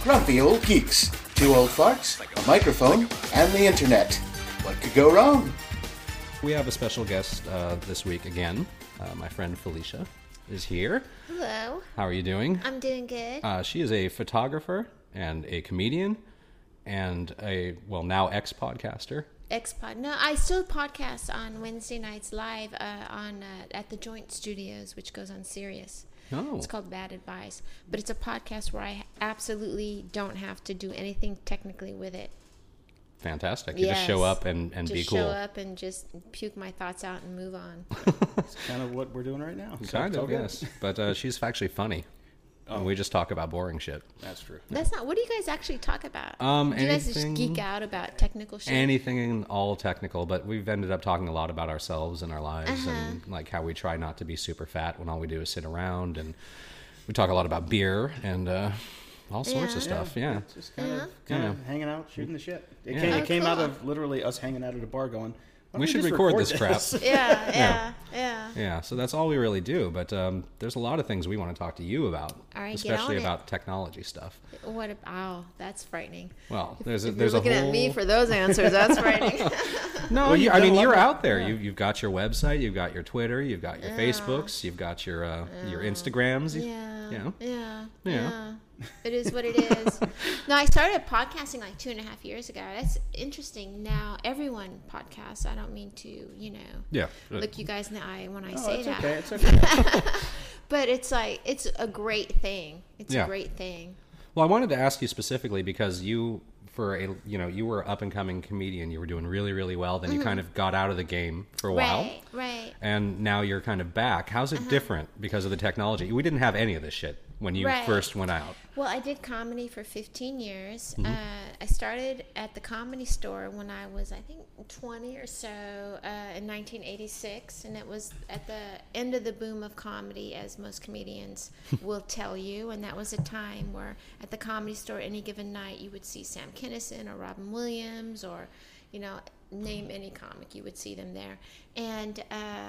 Grumpy Old Geeks. Two old farts, a microphone, and the internet. What could go wrong? We have a special guest this week again. My friend Felicia is here. Hello. How are you doing? I'm doing good. She is a photographer and a comedian and now ex-podcaster. X-Pod. No, I still podcast on Wednesday nights live at the Joint Studios, which goes on Sirius. Oh. It's called Bad Advice. But it's a podcast where I absolutely don't have to do anything technically with it. Fantastic. You just show up and be cool. Just show up and just puke my thoughts out and move on. That's kind of what we're doing right now. Kind of, yes. But she's actually funny. And we just talk about boring shit. That's true. That's not. What do you guys actually talk about? Do you guys just geek out about technical shit? Anything all technical, but we've ended up talking a lot about ourselves and our lives and like how we try not to be super fat when all we do is sit around, and we talk a lot about beer and all sorts of stuff. Yeah. Just kind of hanging out, shooting the shit. Yeah. It came cool. out of literally us hanging out at a bar going, why don't We should just record this crap. Yeah. Yeah, so that's all we really do. But there's a lot of things we want to talk to you about, All right, especially get on about technology stuff. That's frightening. Well, there's a You're looking whole... at me for those answers. That's frightening. No, Well, you've done a lot you're of- out there. You've got your website, you've got your Twitter, you've got your Facebooks, you've got your Instagrams. Yeah. It is what it is. No, I started podcasting like 2.5 years ago. That's interesting. Now everyone podcasts. I don't mean to, look you guys in the eye when I say that. It's okay. But it's like, it's a great thing. It's Yeah. a great thing. Well, I wanted to ask you specifically because you were an up and coming comedian. You were doing really, really well. Then you kind of got out of the game for a while. Right. And now you're kind of back. How's it different because of the technology? We didn't have any of this shit when you first went out. Well, I did comedy for 15 years. Mm-hmm. I started at the Comedy Store when I was, I think, 20 or so in 1986. And it was at the end of the boom of comedy, as most comedians will tell you. And that was a time where at the Comedy Store, any given night, you would see Sam Kinison or Robin Williams or, name any comic. You would see them there. And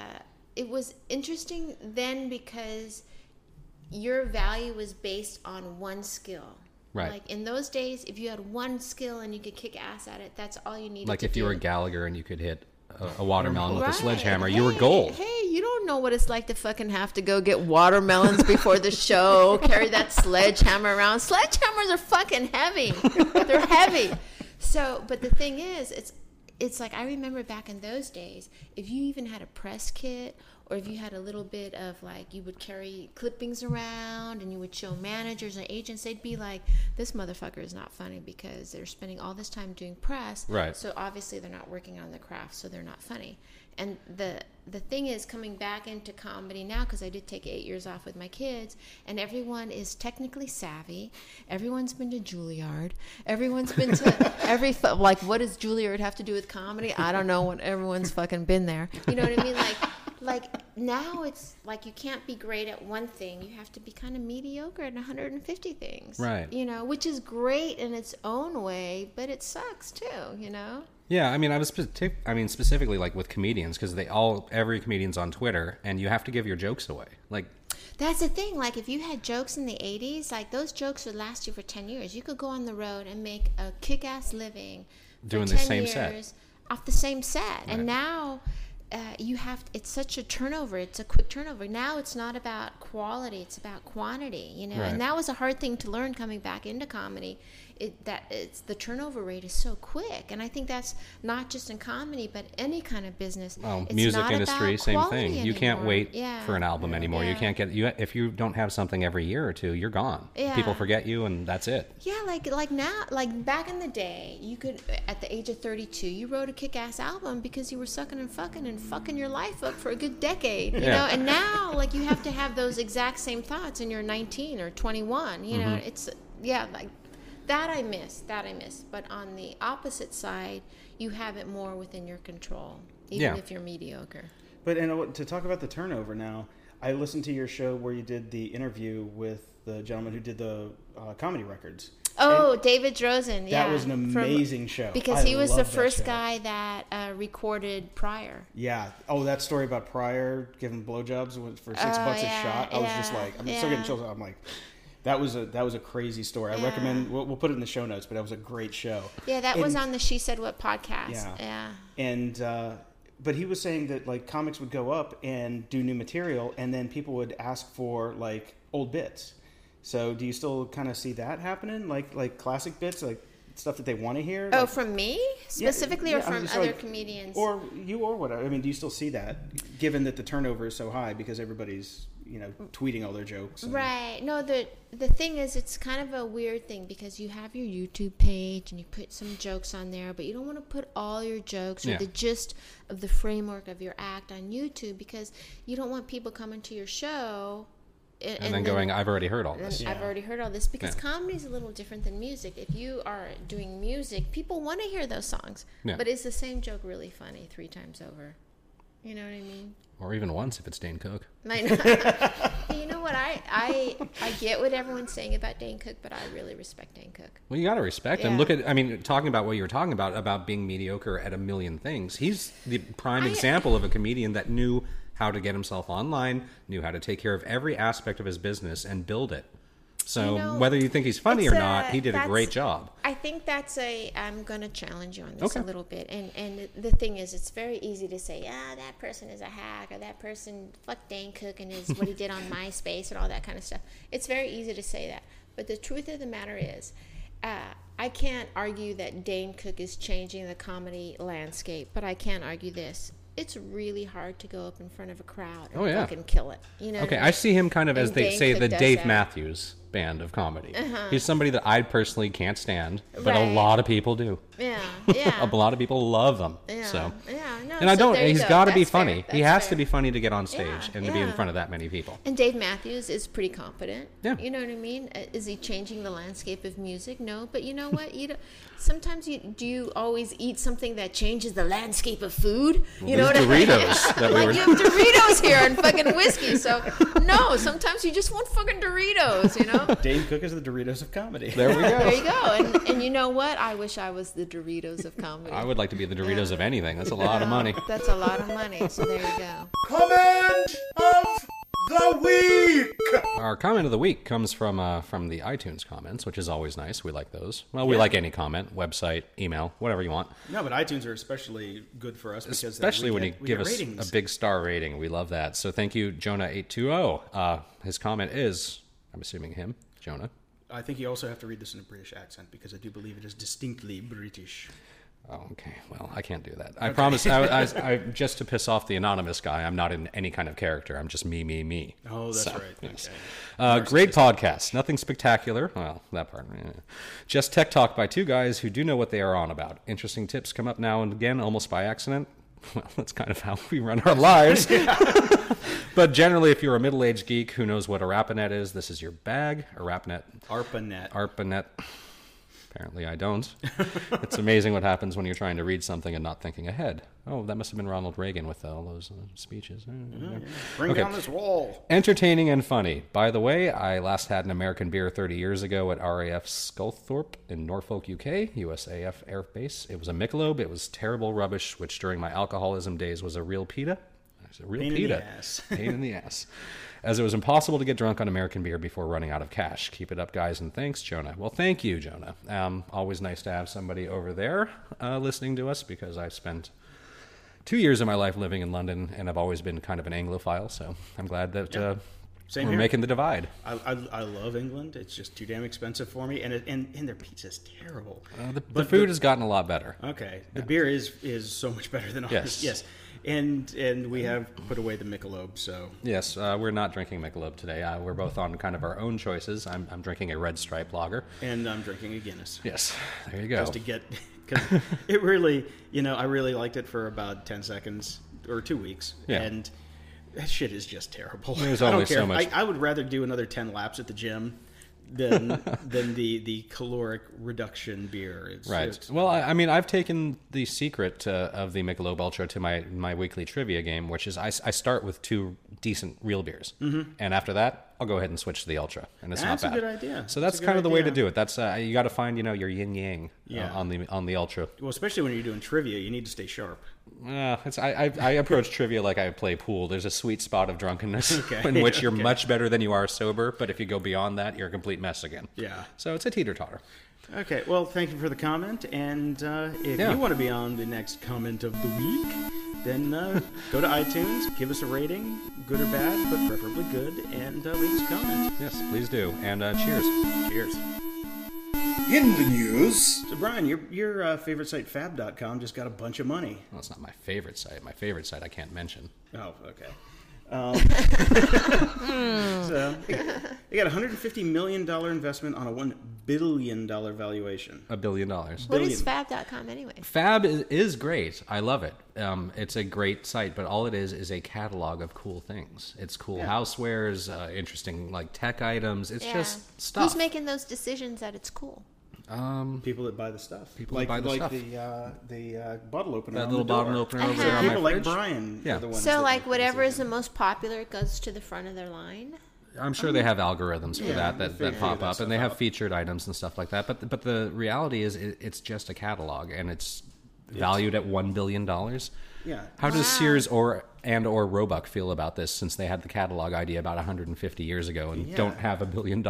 it was interesting then because your value was based on one skill. Right. Like in those days, if you had one skill and you could kick ass at it, that's all you needed to do. Like if you were Gallagher and you could hit a watermelon with a Right. sledgehammer, you were gold. Hey, you don't know what it's like to fucking have to go get watermelons before the show, carry that sledgehammer around. Sledgehammers are fucking heavy. They're heavy. So, but the thing is, it's like I remember back in those days, if you even had a press kit or if you had a little bit of like, you would carry clippings around and you would show managers and agents, they'd be like, this motherfucker is not funny because they're spending all this time doing press. Right. So obviously they're not working on the craft, so they're not funny. And the thing is, coming back into comedy now, because I did take 8 years off with my kids, and everyone is technically savvy. Everyone's been to Juilliard. Everyone's been to like, what does Juilliard have to do with comedy? I don't know. When everyone's fucking been there, you know what I mean? Like now it's like you can't be great at one thing. You have to be kind of mediocre at 150 things. Right. Which is great in its own way, but it sucks too, Yeah, I mean, specifically like with comedians because every comedian's on Twitter and you have to give your jokes away. Like that's the thing. Like if you had jokes in the 80s, like those jokes would last you for 10 years. You could go on the road and make a kick-ass living doing for the 10 same years set off the same set. Right. And now it's such a turnover. It's a quick turnover. Now it's not about quality. It's about quantity, Right. And that was a hard thing to learn coming back into comedy. It's the turnover rate is so quick, and I think that's not just in comedy, but any kind of business. Well, It's music not industry, about same quality thing. You can't anymore. wait for an album anymore. Yeah. You can't get if you don't have something every year or two, you're gone. Yeah. People forget you, and that's it. Yeah, like now, like back in the day, you could, at the age of 32, you wrote a kick-ass album because you were sucking and fucking your life up for a good decade, you know? And now, like, you have to have those exact same thoughts and you're 19 or 21, you know? It's, like, that I miss. But on the opposite side, you have it more within your control, even if you're mediocre. But to talk about the turnover now, I listened to your show where you did the interview with the gentleman who did the comedy records. Oh, David Drozen, That was an amazing show. Because he was the loved that first show. guy that recorded Pryor. Yeah. Oh, that story about Pryor giving blowjobs for $6 a shot. I was just like, I'm still getting chills. I'm like, That was a crazy story. I Yeah. recommend. We'll put it in the show notes, but that was a great show. Yeah, that was on the She Said What podcast. Yeah. Yeah. And but he was saying that like comics would go up and do new material, and then people would ask for like old bits. So do you still kind of see that happening, like classic bits, like stuff that they want to hear? Oh, Like, from me specifically, or I'm from just other like- comedians? or you, or whatever. I mean, do you still see that, given that the turnover is so high because everybody's tweeting all their jokes? And, Right. No, the thing is, it's kind of a weird thing because you have your YouTube page and you put some jokes on there, but you don't want to put all your jokes or Yeah. the gist of the framework of your act on YouTube because you don't want people coming to your show And then going, I've already heard all this. I've already heard all this because Yeah. comedy is a little different than music. If you are doing music, people want to hear those songs. Yeah. But is the same joke really funny 3 times over? You know what I mean? Or even once if it's Dane Cook. I know. You know what? I get what everyone's saying about Dane Cook, but I really respect Dane Cook. Well, you got to respect him. Yeah. Look at, I mean, talking about what you were talking about being mediocre at a million things. He's the prime example of a comedian that knew how to get himself online, knew how to take care of every aspect of his business and build it. So whether you think he's funny or not, he did a great job. I think that's I'm going to challenge you on this Okay. a little bit. And the thing is, it's very easy to say, that person is a hack, or that person, fuck Dane Cook and what he did on MySpace and all that kind of stuff. It's very easy to say that. But the truth of the matter is, I can't argue that Dane Cook is changing the comedy landscape, but I can argue this. It's really hard to go up in front of a crowd and fucking kill it. You know? Okay, I see him kind of as And they Dane say Cook the does Dave that. Matthews band of comedy. He's somebody that I personally can't stand, but a Right. lot of people do. Yeah, A yeah. lot of people love them. Yeah, So. yeah, no. And I so don't. there you He's go. got to be That's fair. funny. He That's has to fair. be funny to get on stage Yeah, and to be in yeah. front of that many people. And Dave Matthews is pretty competent. Yeah. You know what I mean? Is he changing the landscape of music? No. But you know what? Sometimes do you always eat something that changes the landscape of food? You know what I mean? Doritos that we Like were. you have Doritos here and fucking whiskey. So no, sometimes you just want fucking Doritos. You know? Dane Cook is the Doritos of comedy. There we There go. you go. And you know what? I wish I was the Doritos of comedy. I would like to be the Doritos of anything. That's a lot of money. That's a lot of money. So there you go. Comment of the week! Our comment of the week comes from the iTunes comments, which is always nice. We like those. Well, we like any comment, website, email, whatever you want. No, but iTunes are especially good for us because Especially when you we give get us ratings. a big star rating. We love that. So thank you, Jonah820. His comment is, I'm assuming him, Jonah. I think you also have to read this in a British accent because I do believe it is distinctly British. Oh, okay. Well, I can't do that. I promise. I just to piss off the anonymous guy, I'm not in any kind of character. I'm just me. Oh, that's So, right. yes. Okay. Great podcast. Nothing spectacular. Well, that part. Just tech talk by two guys who do know what they are on about. Interesting tips come up now and again, almost by accident. Well, that's kind of how we run our lives. But generally, if you're a middle-aged geek who knows what a Rapinet is, this is your bag. A Rapinet. ARPANET. ARPANET. Apparently I don't. It's amazing what happens when you're trying to read something and not thinking ahead. Oh, that must have been Ronald Reagan with all those speeches. Bring Okay. down this wall. Entertaining and funny. By the way, I last had an American beer 30 years ago at RAF Sculthorpe in Norfolk, UK, USAF Air Base. It was a Michelob. It was terrible rubbish, which during my alcoholism days was a real pita. It's a real Pain in the pita. ass. Pain in the ass. As it was impossible to get drunk on American beer before running out of cash. Keep it up, guys, and thanks, Jonah. Well, thank you, Jonah. Always nice to have somebody over there listening to us because I've spent 2 years of my life living in London, and I've always been kind of an Anglophile, so I'm glad that Same we're here. making the divide. I love England. It's just too damn expensive for me, and their pizza's terrible. The food has gotten a lot better. Okay, the beer is so much better than ours. Yes. And we have put away the Michelob, so Yes, we're not drinking Michelob today. We're both on kind of our own choices. I'm drinking a Red Stripe lager. and I'm drinking a Guinness Yes, there you go. just to get because it really, I really liked it for about 10 seconds or 2 weeks, Yeah. and that shit is just terrible. There's I don't only care. so much- I would rather do another 10 laps at the gym than the caloric reduction beer. It's Right. just- Well, I mean, I've taken the secret of the Michelob Ultra to my weekly trivia game, which is I start with 2 decent real beers, and after that, I'll go ahead and switch to the Ultra, and it's That's not bad. a good idea. So That's that's a good kind of the way to idea. do it. That's you got to find your yin yang Yeah. on the Ultra. Well, especially when you're doing trivia, you need to stay sharp. I approach trivia like I play pool. There's a sweet spot of drunkenness Okay. in which you're Okay. much better than you are sober, but if you go beyond that, you're a complete mess again. Yeah. So it's a teeter-totter. Okay, well, thank you for the comment, and if Yeah. you want to be on the next comment of the week, then go to iTunes, give us a rating, good or bad, but preferably good, and leave us a comment. Yes, please do. And cheers. Cheers. In the news, So, Brian, your favorite site, fab.com, just got a bunch of money. Well, it's not my favorite site. My favorite site I can't mention. Oh, okay. So, they got a $150 million investment on a $1 billion valuation. $1 billion. What is Billion. fab.com anyway? Fab is great. I love it. It's a great site, but all it is a catalog of cool things. It's cool Yeah. housewares, interesting like tech items. It's just stuff. Who's making those decisions that it's cool? People that buy the stuff. People like, that buy the like stuff. the bottle opener That on little the door. bottle opener over Uh-huh. there on my People like fridge. Brian Yeah. are the ones So that like make the whatever is the decision. most popular goes to the front of their line. I'm sure they have algorithms for Yeah, that they pop figure up, that and they stuff have out. featured items and stuff like that. But the reality is, it's just a catalog, and it's valued at $1 billion. Yeah. How does Wow. Sears or Roebuck feel about this, since they had the catalog idea about 150 years ago and Yeah. don't have $1 billion?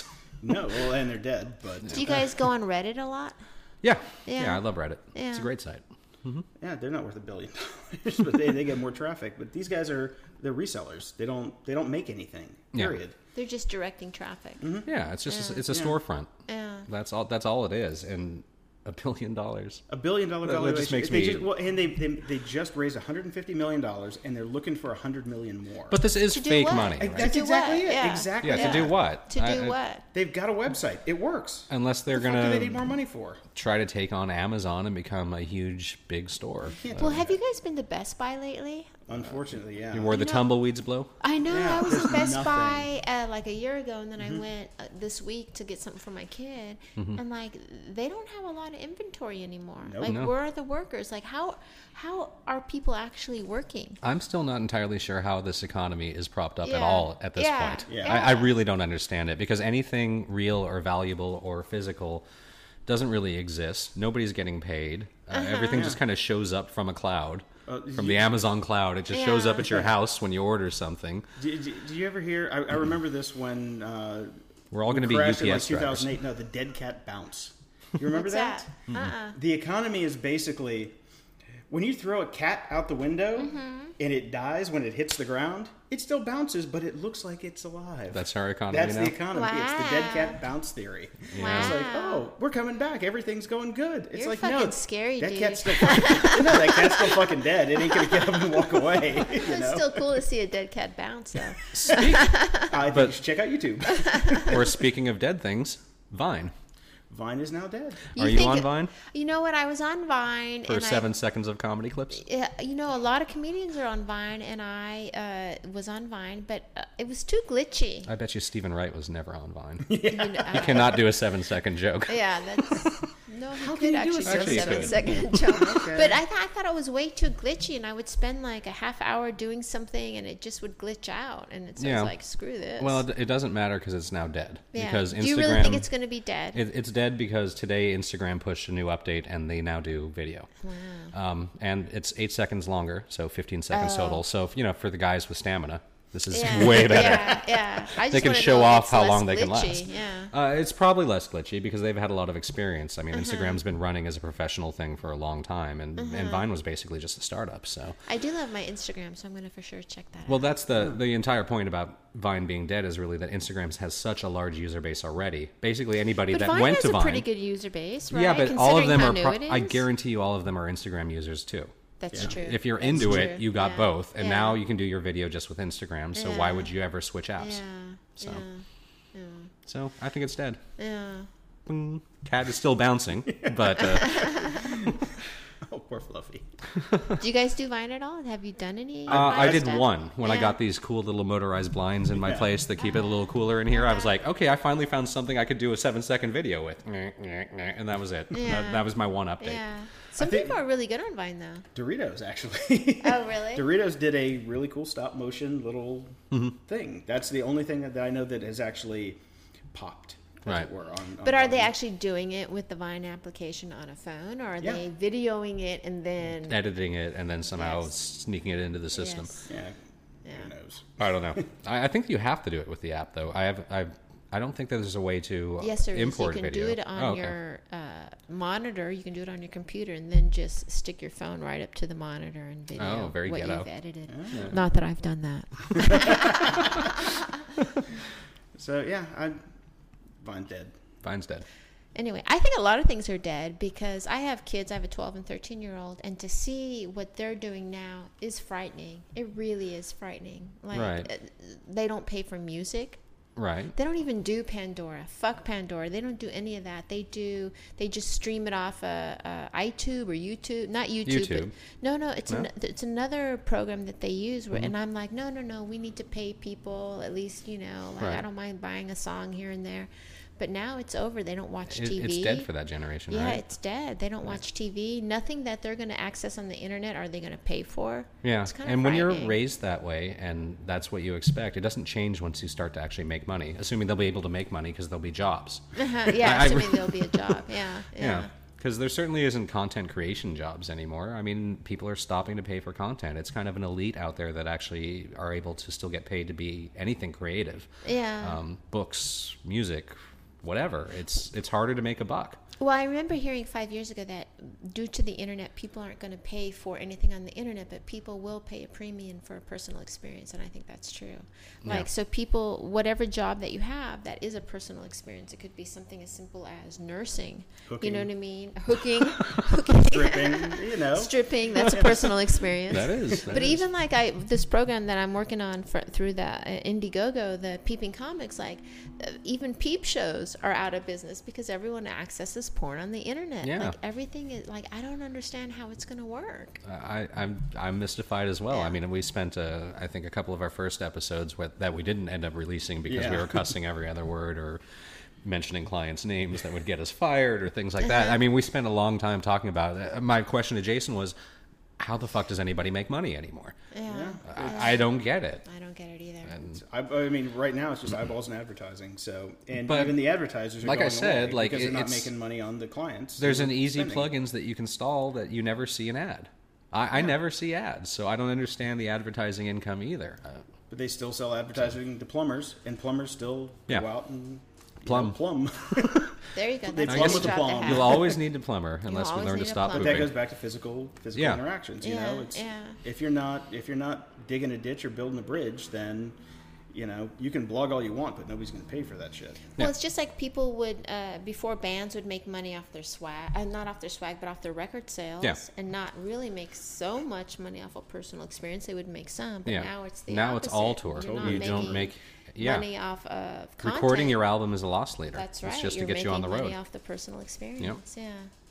No, well, and they're dead, but Do you guys go on Reddit a lot? Yeah. Yeah. Yeah, I love Reddit. It's Yeah. a great site. yeah, they're not worth $1 billion, but they get more traffic. But these guys they're resellers. They don't make anything. Yeah. Period. They're just directing traffic. Mm-hmm. Yeah, it's just it's a Yeah. storefront. Yeah. That's all it is, and $1 billion. $1 billion That valuation. just makes They me- just- well, and they just raised $150 million, and they're looking for $100 million more. But this is To do fake what? money, To right? that's do exactly what? it. Yeah. Exactly. Yeah, to do what? To do what? They've got a website. It works. Unless they're What the fuck do they need gonna more money for? try to take on Amazon and become a huge big store. Well, have you guys been to Best Buy lately? Unfortunately, yeah. Where the know- tumbleweeds blow? I know. Yeah, I was in Best nothing. Buy like a year ago, and then I went this week to get something for my kid, and like they don't have a lot of inventory anymore. Nope. Like, No. where are the workers? Like, how are people actually working? I'm still not entirely sure how this economy is propped up at Yeah. all at this Yeah. point. Yeah. I really don't understand it, because anything real or valuable or physical doesn't really exist. Nobody's getting paid. Everything just kind of shows up from a cloud. From the Amazon cloud. It just shows up Yeah. at your house when you order something. Do you ever hear? I remember this when We're all going to be crashed in like UPS drivers. 2008. No, the dead cat bounce. You remember What's that? that? The economy is basically when you throw a cat out the window and it dies when it hits the ground. It still bounces, but it looks like it's alive. That's our economy That's now. the economy. It's the dead Wow. cat bounce theory. Wow. It's like, oh, we're coming back. Everything's going good. It's You're like, fucking no, scary, that dude. cat's still fucking, no, that cat's still fucking dead. It ain't gonna get up and walk away. You It's know? still cool to see a dead cat bounce, though. I think But- you should check out YouTube. Or speaking of dead things, Vine. Vine is now dead. Are you think on it- Vine? You know what? I was on Vine For and 7 seconds of comedy clips? Yeah, you know, a lot of comedians are on Vine, and I was on Vine, but it was too glitchy. I bet you Stephen Wright was never on Vine. You know, He cannot do a 7-second joke. yeah, that's no. He can could you do a actually do a Actually, he 7 could. second joke, Okay. but I thought it was way too glitchy, and I would spend like a half hour doing something, and it just would glitch out, and it's Yeah. like screw this. Well, it doesn't matter because it's now dead. yeah. Because Instagram, Do you really think it's going to be dead? it's dead because today Instagram pushed a new update and they now do video. Wow. And it's 8 seconds longer, so 15 seconds Oh. total. So, for the guys with stamina, this is Yeah, way better. Yeah. I just They can wanna show know if off it's how less long they can glitchy. last. Yeah. It's probably less glitchy because they've had a lot of experience. I mean, Uh-huh. Instagram's been running as a professional thing for a long time, and Vine was basically just a startup. So, I do love my Instagram, so I'm going to for sure check that well, out. that's the entire point about Vine being dead is really that Instagram has such a large user base already. Basically, anybody But that Vine went has to a Vine, pretty good user base, right? yeah, but all of Considering them how are. new it I is. guarantee you, all of them are Instagram users too. That's Yeah. true. If you're That's into true. it, you got Yeah. both, and Yeah. now you can do your video just with Instagram. So why Yeah. would you ever switch apps? Yeah. So. Yeah. So I think it's dead. Yeah. Boom. Cat is still bouncing, but Oh, poor Fluffy. Do you guys do Vine at all? Have you done any? I Vine did stuff? one when I Yeah. got these cool little motorized blinds in my place that keep it a little cooler in here. I was like, okay, I finally found something I could do a 7-second video with, and that was it. Yeah. That was my one update. Yeah. Some people are really good on Vine, though. Doritos, actually. Oh, really? Doritos did a really cool stop motion little thing. That's the only thing that I know that has actually popped, as it were. But are they actually doing it with the Vine application on a phone, or are they videoing it and then editing it and then somehow sneaking it into the system? Yes. Who knows? I don't know. I think you have to do it with the app, though. I don't think that there's a way to import you can video. do it on your monitor. You can do it on your computer, and then just stick your phone right up to the monitor and video very what ghetto. you've edited. Oh. Not that I've done that. So Vine's dead. Vine's dead. Anyway, I think a lot of things are dead because I have kids. I have a 12 and 13-year-old, and to see what they're doing now is frightening. It really is frightening. Like, they don't pay for music. Right. They don't even do Pandora. Fuck Pandora. They don't do any of that. They just stream it off iTunes or YouTube. Not YouTube. But, no. It's another program that they use. Where, and I'm like, no. We need to pay people at least. I don't mind buying a song here and there. But now it's over. They don't watch TV. It's dead for that generation, right? Yeah, it's dead. They don't watch TV. Nothing that they're going to access on the internet are they going to pay for. Yeah, it's kind of and when you're frightening. raised that way and that's what you expect, it doesn't change once you start to actually make money, assuming they'll be able to make money because there'll be jobs. Yeah, assuming there'll be a job. Yeah. Because there certainly isn't content creation jobs anymore. I mean, people are stopping to pay for content. It's kind of an elite out there that actually are able to still get paid to be anything creative. Yeah. Books, music, whatever. It's harder to make a buck. Well, I remember hearing 5 years ago that due to the internet, people aren't going to pay for anything on the internet, but people will pay a premium for a personal experience, and I think that's true. So people, whatever job that you have, that is a personal experience. It could be something as simple as nursing. Hooking. You know what I mean? Hooking. Stripping, Stripping, that's a personal experience. That is. But even like this program that I'm working on through the Indiegogo, the Peeping Comics, even peep shows are out of business because everyone accesses porn on the internet. Yeah. Everything is I don't understand how it's going to work. I'm mystified as well. Yeah. I mean, we spent I think a couple of our first episodes that we didn't end up releasing because we were cussing every other word or mentioning clients' names that would get us fired or things like that. I mean, we spent a long time talking about it. My question to Jason was, how the fuck does anybody make money anymore? Yeah. I don't get it. I don't get it either. And I mean, right now it's just eyeballs and advertising. So, But even the advertisers are like I going said, away like, because they're not it's- making money on the clients. there's who an are easy spending. plugins that you can install that you never see an ad. I never see ads, so I don't understand the advertising income either. But they still sell advertising to plumbers, and plumbers still go out and Plumb. plumb. There you go. They That's plumb a with the job to plumb. have. You'll always need a plumber unless we always learn to need a stop plumber. But pooping. that goes back to physical Yeah. interactions. Yeah, It's yeah. if you're not digging a ditch or building a bridge, then you can blog all you want, but nobody's going to pay for that shit. Well, it's just like people would, before bands would make money off their swag, not off their swag, but off their record sales, and not really make so much money off of personal experience. They would make some, but now it's the opposite. it's all tour. You're not You don't make money off of content. recording your album is a loss leader. That's right. It's just You're to get you on the making road. money off the personal experience. Yeah.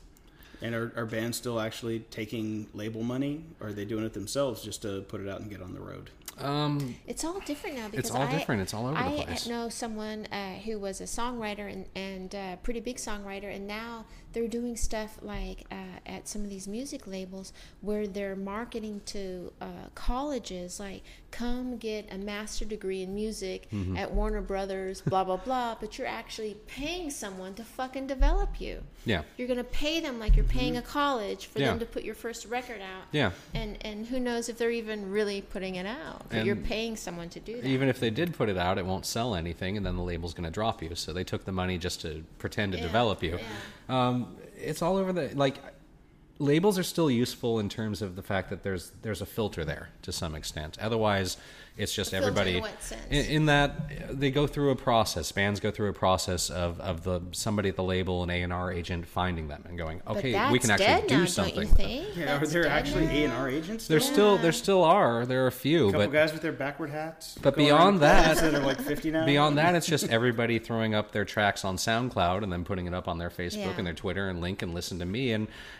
And are bands still actually taking label money, or are they doing it themselves just to put it out and get on the road? It's all different now because It's all different. It's all over the place. I know someone who was a songwriter and a pretty big songwriter, and now they're doing stuff like at some of these music labels where they're marketing to colleges, like come get a master degree in music at Warner Brothers, blah blah blah. But you're actually paying someone to fucking develop you. Yeah. You're gonna pay them like you're paying a college for them to put your first record out. Yeah. And who knows if they're even really putting it out. But And you're paying someone to do that. Even if they did put it out, it won't sell anything, and then the label's going to drop you. So they took the money just to pretend to develop you. Yeah. It's all over labels are still useful in terms of the fact that there's a filter there to some extent. Otherwise, it's just A filter everybody in what sense? in that they go through a process. Bands go through a process of somebody at the label, an A&R agent, finding them and going, okay, but we can that's actually dead do now, something. Don't you think? Yeah, That's are there dead actually now. A&R agents? There still? still are. There are a few, A couple but guys with their backward hats. But going beyond around that- that are like 50 now. beyond that, it's just everybody throwing up their tracks on SoundCloud and then putting it up on their Facebook Yeah. and their Twitter and link and listen to me. And it's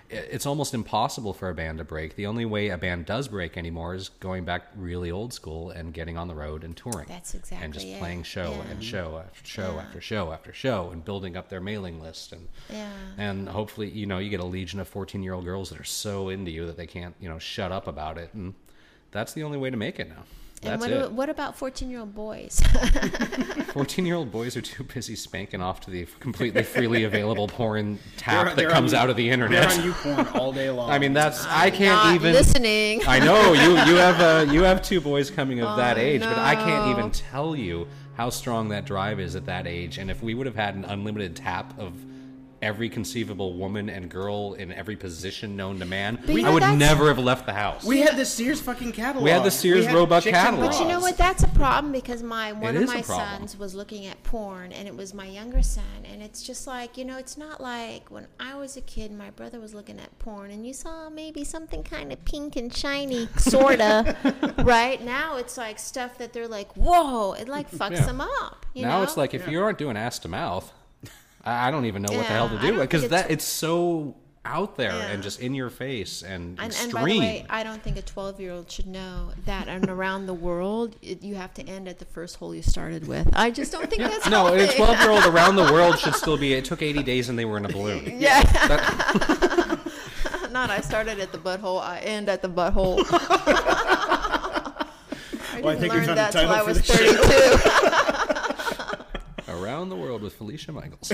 it's almost impossible for a band to break. The only way a band does break anymore is going back really old school and getting on the road and touring. That's exactly and just it. playing show Yeah. and show after show Yeah. after show after show and building up their mailing list and hopefully you get a legion of 14-year-old girls that are so into you that they can't shut up about it, and that's the only way to make it now. And That's what about 14-year-old boys? 14-year-old boys are too busy spanking off to the completely freely available porn tap that comes out of the internet. They're on YouPorn all day long. I mean, I can't Not even listening. I know you have two boys coming of that age, but I can't even tell you how strong that drive is at that age. And if we would have had an unlimited tap of every conceivable woman and girl in every position known to man, I would never have left the house. We had the Sears fucking catalog. We had the Sears Roebuck catalog. But you know what? That's a problem because one of is a my problem. sons was looking at porn, and it was my younger son, and it's just like, it's not like when I was a kid, my brother was looking at porn, and you saw maybe something kind of pink and shiny, sorta, right? Now it's like stuff that they're like, whoa, it like fucks them up. Now it's like if you aren't doing ass to mouth, I don't even know what the hell to do, because it's so out there and just in your face and extreme. And by the way, I don't think a 12-year-old should know that around the world, you have to end at the first hole you started with. I just don't think that's no, healthy. a 12-year-old around the world should still be. It took 80 days and they were in a balloon. Yeah. Not I started at the butthole, I end at the butthole. I didn't learn that till I was 32. Around the World with Felicia Michaels.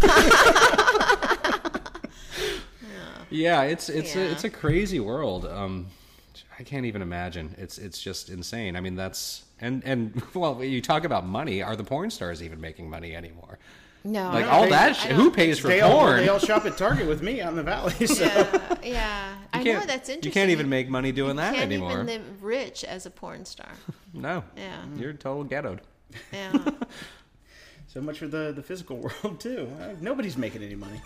Yeah, it's a crazy world. I can't even imagine. It's just insane. I mean, that's and well, you talk about money. Are the porn stars even making money anymore? No, like all that shit. Who pays for porn? They all shop at Target with me out in the valley. So. Yeah. I know that's interesting. You can't even make money doing that anymore. You can't even live rich as a porn star. No. Yeah. You're total ghettoed. Yeah. So much for the physical world too. Nobody's making any money.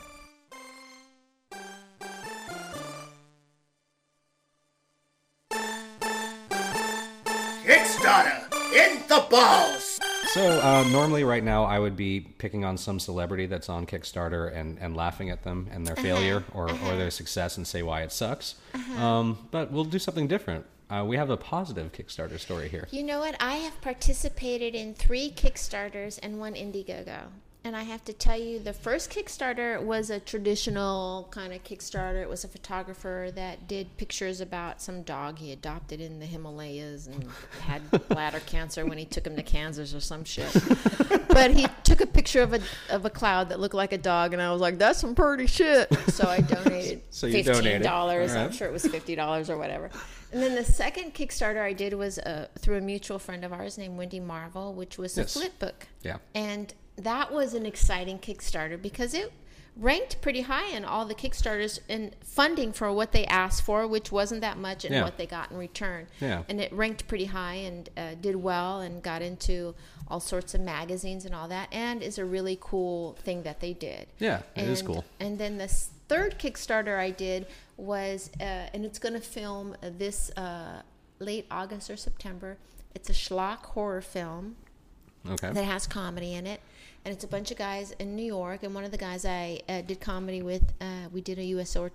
Kickstarter in the balls. So normally right now I would be picking on some celebrity that's on Kickstarter and laughing at them and their failure or their success and say why it sucks. But we'll do something different. We have a positive Kickstarter story here. You know what? I have participated in 3 Kickstarters and 1 Indiegogo. And I have to tell you, the first Kickstarter was a traditional kind of Kickstarter. It was a photographer that did pictures about some dog he adopted in the Himalayas and had bladder cancer when he took him to Kansas or some shit. But he took a picture of a cloud that looked like a dog, and I was like, that's some pretty shit. So I donated $15. Right. I'm sure it was $50 or whatever. And then the second Kickstarter I did was through a mutual friend of ours named Wendy Marvel, which was a flip book. Yeah. And that was an exciting Kickstarter because it ranked pretty high in all the Kickstarters in funding for what they asked for, which wasn't that much, and what they got in return. Yeah. And it ranked pretty high and did well and got into all sorts of magazines and all that, and is a really cool thing that they did. Yeah, it is cool. And then the third Kickstarter I did was, and it's going to film this late August or September. It's a schlock horror film that has comedy in it. And it's a bunch of guys in New York. And one of the guys I did comedy with, we did a USO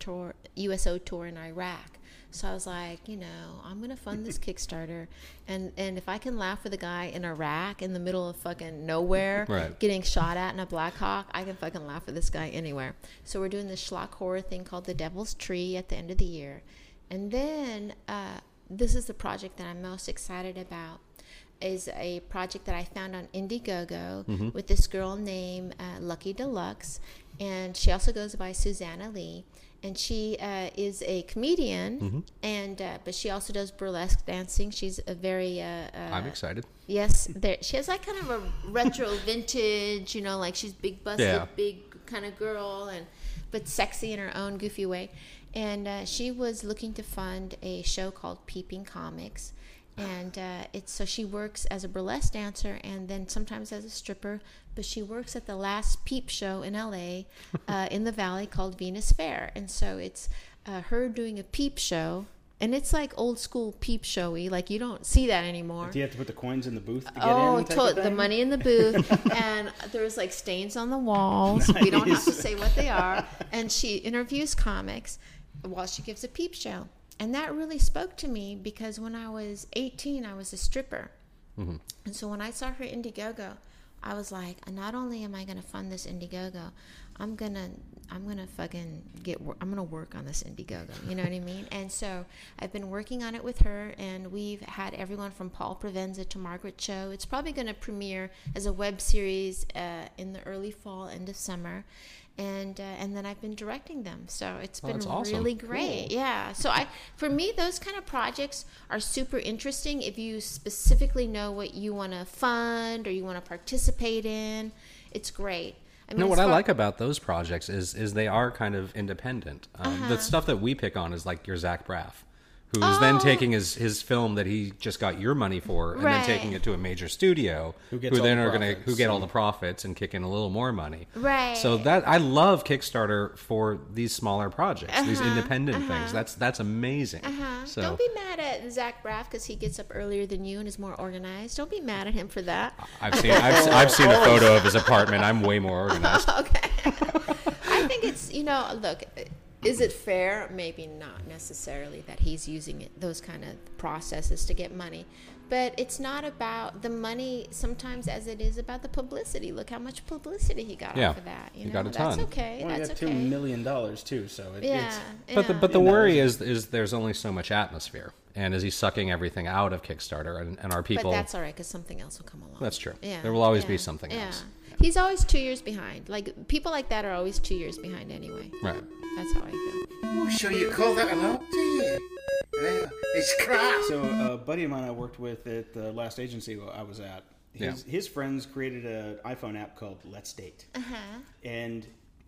tour in Iraq. So I was like, I'm going to fund this Kickstarter. And if I can laugh with a guy in Iraq in the middle of fucking nowhere getting shot at in a Black Hawk, I can fucking laugh with this guy anywhere. So we're doing this schlock horror thing called The Devil's Tree at the end of the year. And then this is the project that I'm most excited about. Is a project that I found on Indiegogo with this girl named Lucky Deluxe, and she also goes by Susanna Lee, and she is a comedian, and but she also does burlesque dancing. She's a very I'm excited. Yes, she has like kind of a retro vintage, like she's big busted, big kind of girl, but sexy in her own goofy way. And she was looking to fund a show called Peeping Comics. And so she works as a burlesque dancer and then sometimes as a stripper, but she works at the last peep show in LA in the Valley called Venus Fair. And so it's her doing a peep show, and it's like old school peep showy, like you don't see that anymore. Do you have to put the coins in the booth to get in? The money in the booth. And there was like stains on the walls. Nice. We don't have to say what they are. And she interviews comics. while she gives a peep show. And that really spoke to me because when I was 18, I was a stripper. And so when I saw her Indiegogo, I was like, not only am I going to fund this Indiegogo, I'm gonna work on this Indiegogo. You know what I mean? And so I've been working on it with her, and we've had everyone from Paul Provenza to Margaret Cho. It's probably going to premiere as a web series in the early fall, end of summer. And then I've been directing them, so it's been awesome. really great. Cool. Yeah. So for me, those kind of projects are super interesting if you specifically know what you want to fund or you want to participate in. It's great. I mean, what I like about those projects is they are kind of independent. The stuff that we pick on is like your Zach Braff, who's then taking his film that he just got your money for and then taking it to a major studio who then are going to get all the profits and kick in a little more money. Right. So that I love Kickstarter for these smaller projects, these independent things. That's amazing. So don't be mad at Zach Braff because he gets up earlier than you and is more organized. Don't be mad at him for that. I've seen a photo of his apartment. I'm way more organized. Okay. I think it's, look, is it fair? Maybe not necessarily that he's using those kind of processes to get money. But it's not about the money sometimes as it is about the publicity. Look how much publicity he got off of that. He got a ton. That's okay. Well, he got $2 million too, so it's... But the worry is there's only so much atmosphere. And is he sucking everything out of Kickstarter and our people... But that's all right, because something else will come along. That's true. Yeah. There will always be something else. He's always 2 years behind. Like, people like that are always 2 years behind anyway. Right. That's how I feel. Oh, so you call that an art, do you? Yeah, it's crap. So a buddy of mine I worked with at the last agency I was at, his friends created an iPhone app called Let's Date. And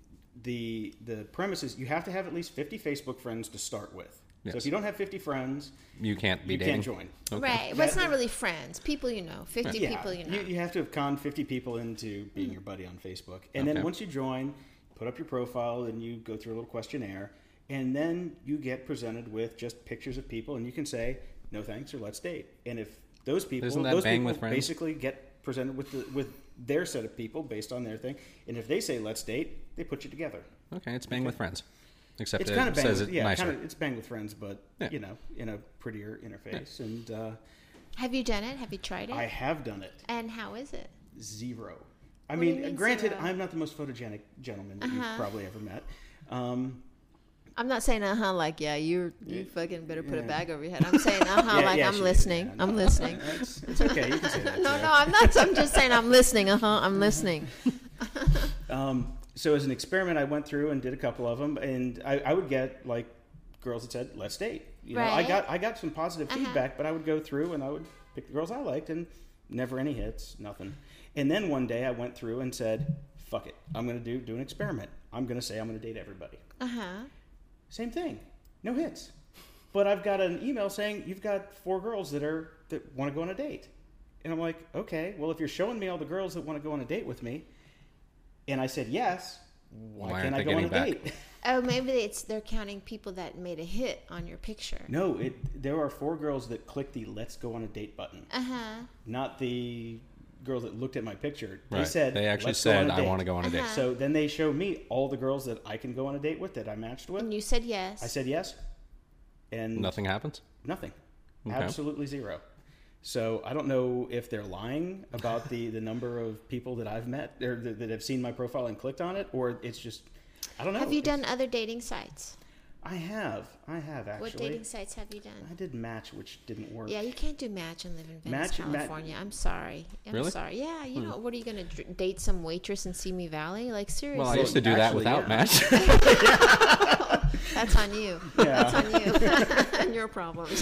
the premise is you have to have at least 50 Facebook friends to start with. Yes. So if you don't have 50 friends, you can't dating. Can't join. Okay. Right. But it's not really friends. People you know. 50 people you know. You have to have conned 50 people into being your buddy on Facebook. And then once you join, put up your profile and you go through a little questionnaire. And then you get presented with just pictures of people. And you can say, no thanks or let's date. And if those people, basically get presented with their set of people based on their thing. And if they say let's date, they put you together. Okay, it's bang with friends. Except it's it kind of says it nicer. It's bang with friends, but in a prettier interface. Yeah. And have you done it? Have you tried it? I have done it. And how is it? Zero. I mean, granted, zero? I'm not the most photogenic gentleman that you've probably ever met. I'm not saying like you fucking better put a bag over your head. I'm saying I'm listening. No, I'm listening. It's okay. You can say that. No, I'm not. I'm just saying I'm listening. I'm listening. So as an experiment, I went through and did a couple of them, and I would get like girls that said, "Let's date." You know, I got some positive feedback, but I would go through and I would pick the girls I liked, and never any hits, nothing. And then one day I went through and said, "Fuck it, I'm going to do an experiment. I'm going to say I'm going to date everybody." Same thing, no hits. But I've got an email saying you've got 4 girls that want to go on a date, and I'm like, okay, well if you're showing me all the girls that want to go on a date with me. And I said yes. Why can't I go on a date? Oh, maybe they're counting people that made a hit on your picture. No, there are 4 girls that clicked the "Let's go on a date" button. Not the girls that looked at my picture. They actually said, "I want to go on a date." So then they show me all the girls that I can go on a date with that I matched with. And you said yes. I said yes. And nothing happens? Nothing. Okay. Absolutely zero. So I don't know if they're lying about the number of people that I've met or that have seen my profile and clicked on it, or it's just, I don't know. Have you done other dating sites? I have actually. What dating sites have you done? I did Match, which didn't work. Yeah, you can't do Match and live in Venice, California. I'm sorry. Really? Sorry. Yeah, you know, what are you going to date some waitress in Simi Valley? Like, seriously. Well, I used to do that without Match. That's on you. Yeah. That's on you and your problems.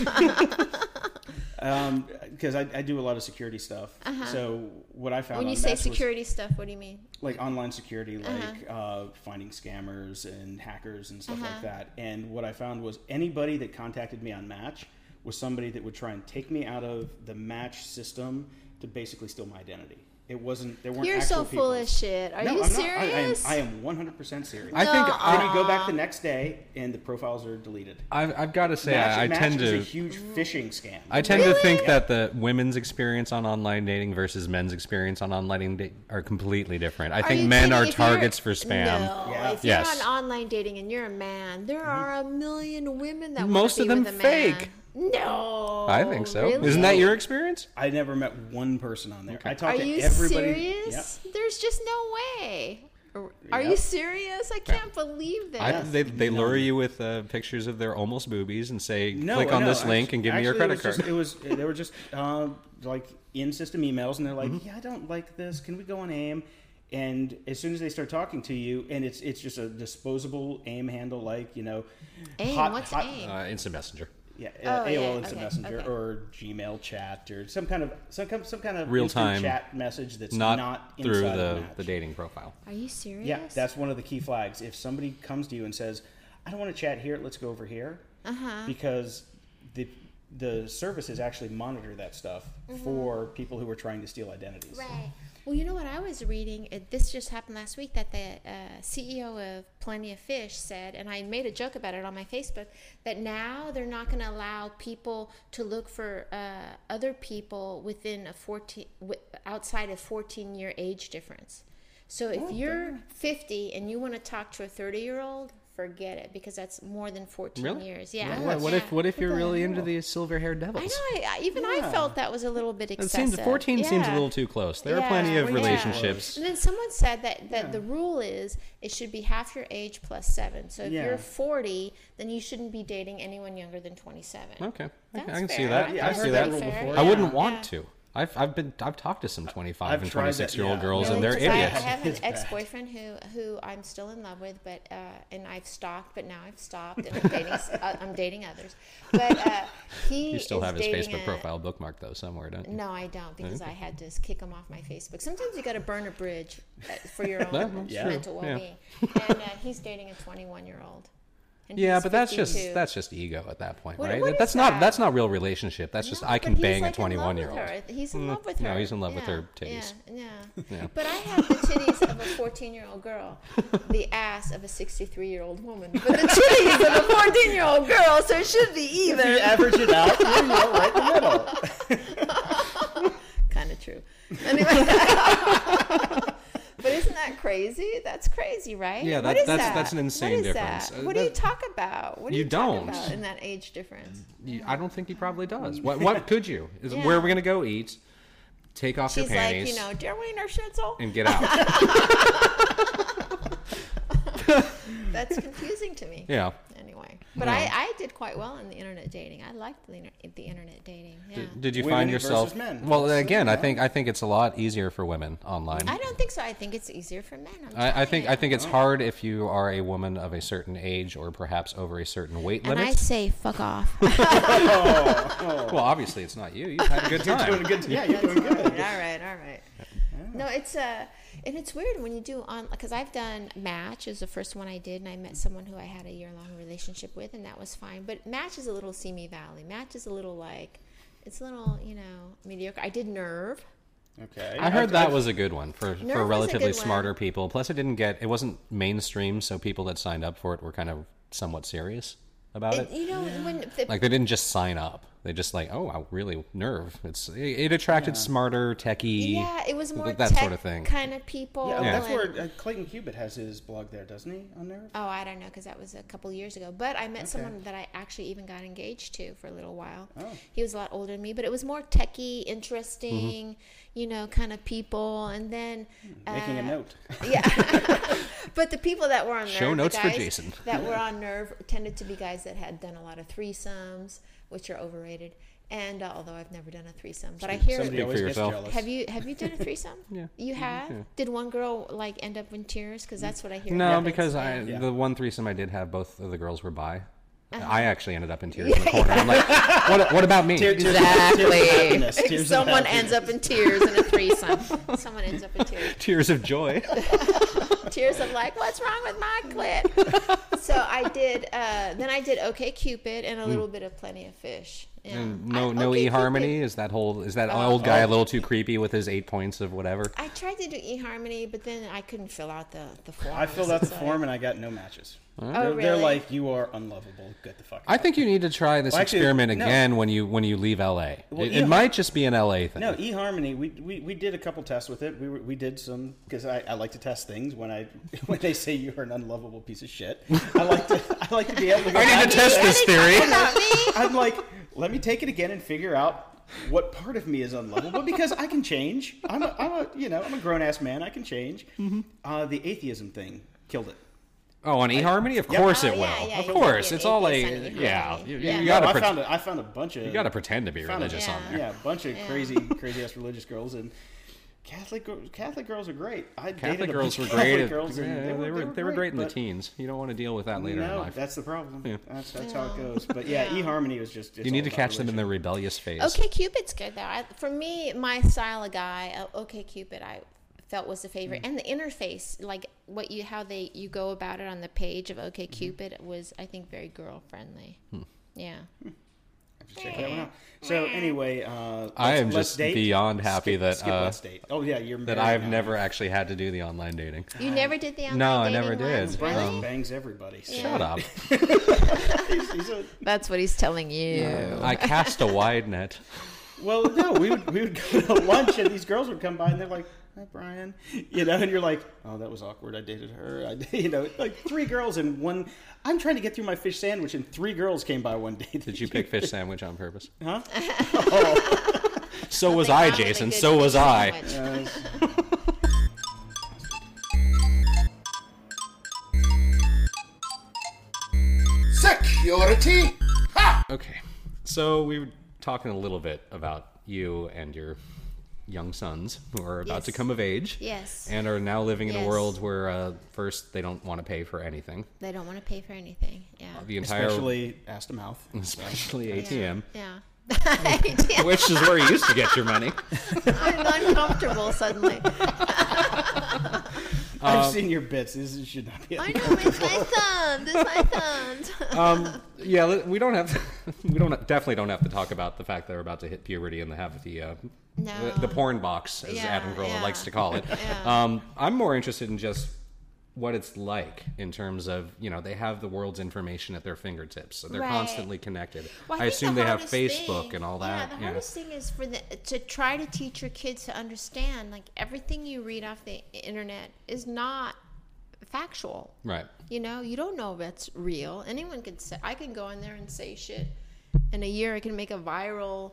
Because I do a lot of security stuff. So what I found when you say security stuff, what do you mean? Like online security, like finding scammers and hackers and stuff like that. And what I found was anybody that contacted me on Match was somebody that would try and take me out of the Match system to basically steal my identity. It wasn't. There weren't. You're actual so people. full of shit. Are No, you I'm serious? Not. I am 100% serious. I think Then you go back the next day and the profiles are deleted. I've got to say, I Match tend is a to. huge phishing scam. I tend to think that the women's experience on online dating versus men's experience on online dating are completely different. I Are think you men kidding? are If you're- targets for spam. No, Yeah. if you're Yes. on online dating and you're a man, there are a million women that Most want of to be them with a man. fake. No, I think so. Really? Isn't that your experience? I never met one person on there. I talked Are to you everybody. serious? There's just no way. Are Yep. you serious? I can't believe this. They lure you with pictures of their almost boobies and say, No, click on no, this link and give me your actually, credit card. They were just like in-system emails, and they're like, "Yeah, I don't like this. Can we go on AIM?" And as soon as they start talking to you, and it's just a disposable AIM handle, like AIM, what's AIM? Instant Messenger. Yeah, Oh, AOL yeah, Instant okay, Messenger okay. or Gmail chat or some kind of Real instant time chat message that's Not through inside of Match. the dating profile. Are you serious? Yeah, that's one of the key flags. If somebody comes to you and says, "I don't want to chat here, let's go over here," because the services actually monitor that stuff for people who are trying to steal identities. Right. Well, you know what I was reading? This just happened last week that the CEO of Plenty of Fish said, and I made a joke about it on my Facebook, that now they're not going to allow people to look for other people within outside a 14-year age difference. So if you're 50 and you want to talk to a 30-year-old, forget it, because that's more than 14 Really? years. Yeah. What if you're really into the silver-haired devils? I know. I felt that was a little bit It excessive. 14 seems a little too close. There are plenty of Yeah. relationships. And then someone said that the rule is it should be half your age plus 7. So if Yeah. you're 40, then you shouldn't be dating anyone younger than 27. Okay, I That's can see fair. that. Yeah, I I've see heard that. that rule before. I wouldn't Yeah. want to. I've talked to some 25 I've and tried that, 26-year-old yeah. girls, Really? and they're 'Cause I idiots. have an It's bad. ex-boyfriend who I'm still in love with, but and I've stalked, but now I've stopped, and I'm dating others. But he You still is have his dating Facebook profile bookmarked though somewhere, don't you? No, I don't, because I had to kick him off my Facebook. Sometimes you got to burn a bridge for your own That's mental true, yeah. well-being. And he's dating a 21-year-old. And Yeah, he's but that's 52. just ego at that point, What- right? what is That's that? not real relationship. That's just No, I can but he's, bang like, a in love with 21-year-old. her. He's in love with her. No, he's in love with Yeah, her titties. Yeah. But I have the titties of a 14-year-old girl, the ass of a 63-year-old woman, but the titties of a 14-year-old girl, so it should be If you either. average it out, you're right in the middle. Kind of true. Anyway. But isn't that crazy? That's crazy, right? Yeah, What is that's an insane What is difference. That? What do you talk about? What do You you talk don't. about in that age difference? I don't think he probably does. What could you? Yeah. Where are we gonna go eat? Take off She's your panties like, dear Wiener Schnitzel. and get out. That's confusing to me. Yeah. Anyway, but Yeah. I did quite well in the internet dating. I liked the internet dating. Yeah. Did you Women find versus yourself? men. Well, That's- again, I yeah. think it's a lot easier for women online. I don't think so. I think it's easier for men. I think it's hard if you are a woman of a certain age or perhaps over a certain weight And I limit. say, fuck off. Well, obviously it's not you. You've had a good You're time. doing good. Yeah, you're doing good. All right. No, it's and it's weird when you do on, because I've done Match is the first one I did, and I met someone who I had a year-long relationship with, and that was fine. But Match is a little Simi Valley. Match is a little it's a little mediocre. I did Nerve. Okay. I heard that was a good one for Nerve was a relatively good one. smarter people. Plus, it wasn't mainstream, so people that signed up for it were kind of somewhat serious about it. When Like they didn't just sign up; they just like, oh, I really Nerve. It attracted smarter, techie, it was more that tech sort of thing. kind of people. Yeah, that's and- where Clayton Cubitt has his blog there, doesn't he? On Nerve. Oh, I don't know, because that was a couple years ago. But I met someone that I actually even got engaged to for a little while. Oh. He was a lot older than me, but it was more techie, interesting, kind of people. And then Making a note. yeah. But the people that were on Nerve, Show the notes for guys Jason. that were on Nerve tended to be guys that had done a lot of threesomes, which are overrated. And although I've never done a threesome, but I hear. Somebody Speak always for gets yourself. jealous. Have you done a threesome? Yeah. You have? Yeah. Did one girl end up in tears? Because that's what I hear. No, happens. because Yeah. the one threesome I did have, both of the girls were bi. Uh-huh. I actually ended up in tears in the corner. I'm like, what about me? Tears of Exactly. happiness, tears of Someone happiness. ends up in tears in a threesome. Someone ends up in tears. Tears of joy. Tears of like, what's wrong with my clit? So I did. Then I did OK Cupid and a little bit of Plenty of Fish. Yeah. And no Okay, eHarmony? Cupid. Is that old guy a little too creepy with his 8 points of whatever? I tried to do eHarmony, but then I couldn't fill out the form. I filled out the form and I got no matches. Oh, They're really? like, you are unlovable. Get the fuck out. I think you need to try this Well, actually, experiment no. again when you leave LA. Well, It might just be an LA thing. No, eHarmony. We did a couple tests with it. We did some because I like to test things when they say you are an unlovable piece of shit. I like to be able to. Go I need back to test and this say- theory. About me? I'm like, let me take it again and figure out what part of me is unlovable because I can change. I'm a grown ass man. I can change. The atheism thing killed it. Oh, on eHarmony? Of Yep. course Oh, it will. yeah, yeah, Of you course, can it's be all like atheist on yeah. eHarmony. You Yeah. gotta I found a bunch of. you gotta pretend to be found a- religious yeah. on there. Yeah, a bunch of Yeah. crazy ass religious girls and Catholic girls are great. I dated Catholic a girls bunch were of great. Catholic girls and They were great in the but- teens. You don't want to deal with that later in No, life. that's the problem. Yeah. That's how it goes. But yeah, eHarmony was just. You need to catch them in thetheir rebellious phase. Okay, Cupid's good though. For me, my style of guy, Okay Cupid, I felt was a favorite, and the interface, like how you go about it on the page of Okay Cupid, was I think very girl friendly. Yeah. Check that one out. So anyway, I am let's just date. beyond happy that skip let's date. Oh yeah, you're that married I've now. never actually had to do the online dating. You never did the online No, I dating never did. ones, Brian really? bangs everybody. So. Shut up. He's a- That's what he's telling you. I cast a wide net. well, no, we would go to lunch and these girls would come by and they're like, "Hi, Brian," and you're like, "Oh, that was awkward. I dated her." Like 3 girls and one. I'm trying to get through my fish sandwich and 3 girls came by one day. Did you pick fish sandwich on purpose? Huh? So was Nothing I, wrong with a Jason. good So was fish I. sandwich. Security! Ha! Okay. So we were talking a little bit about you and your young sons who are about to Yes. come of age. Yes. And are now living in a Yes. world where first they don't want to pay for anything. They don't want to pay for anything. Yeah. The entire Especially ass to mouth. especially ATM, Yeah. which is where you used to get your money. I'm uncomfortable suddenly. I've seen your bits. This should not be. I know, it's my thumbs. It's my thumbs. Yeah, we don't have definitely don't have to talk about the fact that they're about to hit puberty and they have No. the porn box, as Yeah, Adam Carolla yeah. likes to call it. Yeah. I'm more interested in just what it's like in terms of, they have the world's information at their fingertips. So they're Right. constantly connected. Well, I think assume the they have hardest Facebook thing- and all that. Yeah, the hardest thing is to try to teach your kids to understand, like, everything you read off the internet is not factual. Right. You don't know if it's real. Anyone can say, I can go in there and say shit. In a year, I can make a viral,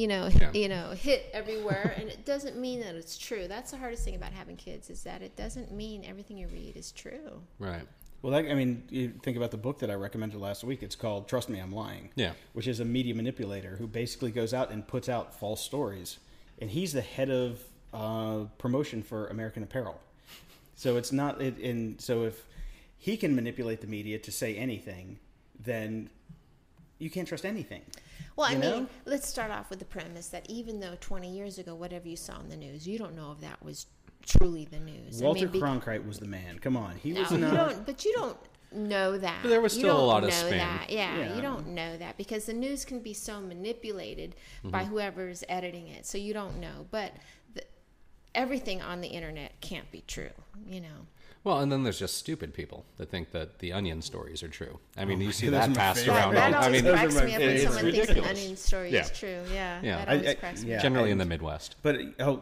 hit everywhere, and it doesn't mean that it's true. That's the hardest thing about having kids, is that it doesn't mean everything you read is true. Right. Well, you think about the book that I recommended last week. It's called "Trust Me, I'm Lying." Yeah. Which is a media manipulator who basically goes out and puts out false stories, and he's the head of promotion for American Apparel. So it's not, so if he can manipulate the media to say anything, then you can't trust anything. Well, I You know? mean, let's start off with the premise that even though 20 years ago, whatever you saw in the news, you don't know if that was truly the news. Walter I mean, Cronkite was the man. Come on, he was you not. don't, but you don't know that. But there was You still a don't lot of know spin. that. Yeah, Yeah. you don't know that because the news can be so manipulated by whoever's editing it. So you don't know. But everything on the internet can't be true, Well, and then there's just stupid people that think that the Onion stories are true. I mean, you see those are that my passed favorite. around. That I always mean, cracks those are me my up when favorites. someone It's thinks an ridiculous. onion story Yeah. is true. Yeah, Yeah. that always I- cracks me yeah. up. generally in the Midwest. But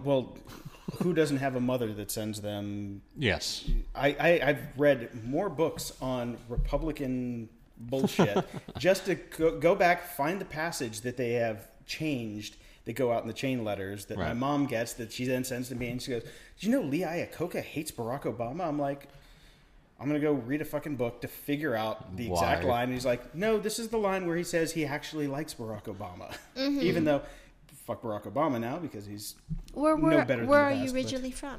who doesn't have a mother that sends them? Yes. I've read more books on Republican bullshit just to go back, find the passage that they have changed. They go out in the chain letters that my Right. mom gets that she then sends to me, and she goes, "Do you know Lee Iacocca hates Barack Obama?" I'm like, I'm going to go read a fucking book to figure out the exact Why? line. And he's like, no, this is the line where he says he actually likes Barack Obama. Even though, fuck Barack Obama now because he's Where no better than where the are best, you but- originally from?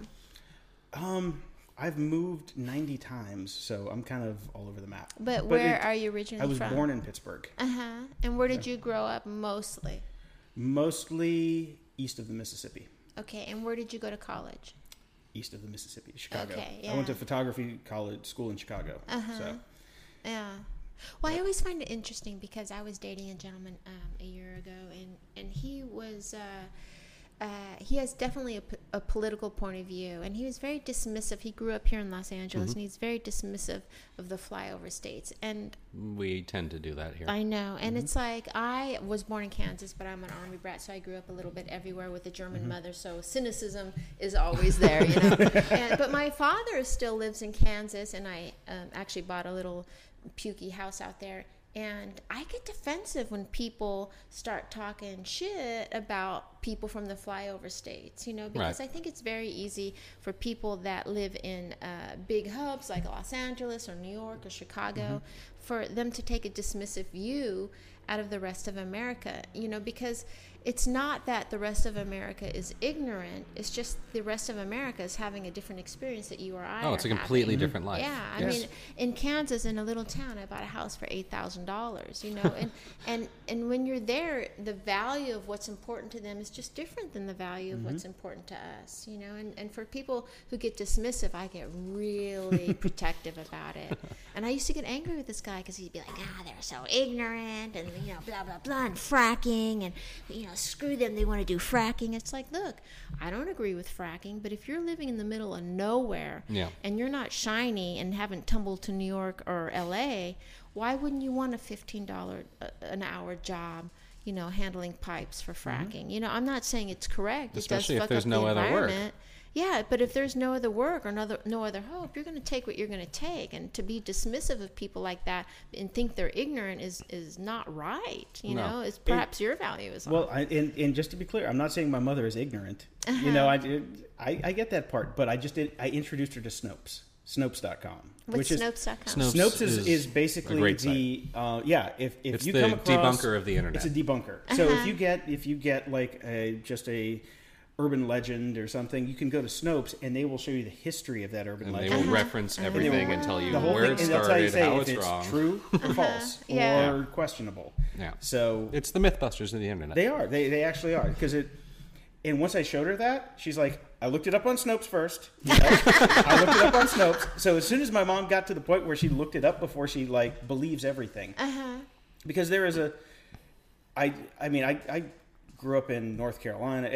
I've moved 90 times, so I'm kind of all over the map. But where are you originally I was from? born in Pittsburgh, And where did you grow up mostly? mostly east of the Mississippi. Okay, and where did you go to college? East of the Mississippi, Chicago. Okay, I went yeah. to photography school in Chicago. So Yeah. Well, I always find it interesting because I was dating a gentleman a year ago, and he was. He has definitely a political point of view, and he was very dismissive. He grew up here in Los Angeles, and he's very dismissive of the flyover states. And we tend to do that here. I know, and it's like, I was born in Kansas, but I'm an Army brat, so I grew up a little bit everywhere with a German mother, so cynicism is always there, you know. But my father still lives in Kansas, and I actually bought a little pukey house out there. And I get defensive when people start talking shit about people from the flyover states, you know, because I think it's very easy for people that live in big hubs like Los Angeles or New York or Chicago for them to take a dismissive view out of the rest of America, you know, because it's not that the rest of America is ignorant. It's just the rest of America is having a different experience that you or I Oh, it's a completely different life. Yeah, I mean, in Kansas, in a little town, I bought a house for $8,000. You know, and when you're there, the value of what's important to them is just different than the value of what's important to us. You know, and for people who get dismissive, I get really protective about it. And I used to get angry with this guy because he'd be like, they're so ignorant, and you know, blah blah blah, and fracking, and you know, screw them, they want to do fracking. It's like, look, I don't agree with fracking, but if you're living in the middle of nowhere and you're not shiny and haven't tumbled to New York or LA, why wouldn't you want a $15 an hour job, you know, handling pipes for fracking? You know, I'm not saying it's correct. Especially it does if there's fuck up no the other work. environment. Yeah, but if there's no other work or no other hope, you're going to take what you're going to take. And to be dismissive of people like that and think they're ignorant is not right. You know, it's perhaps your value is well, off. And just to be clear, I'm not saying my mother is ignorant. You know, I get that part, but I introduced her to Snopes. Snopes.com. What's Snopes.com? Snopes is basically great if it's you the come across debunker of the internet. It's a debunker. So if you get like just a urban legend or something, you can go to Snopes and they will show you the history of that urban and legend. they will reference everything and tell you The whole where thing, it and that's how you started, say how if it's wrong. true or false or questionable. Yeah. So It's the Mythbusters of the internet. they are. They actually are. Because and once I showed her that, she's like, I looked it up on Snopes first. You know? I looked it up on Snopes. So as soon as my mom got to the point where she looked it up before she like believes everything. Because there is I grew up in North Carolina.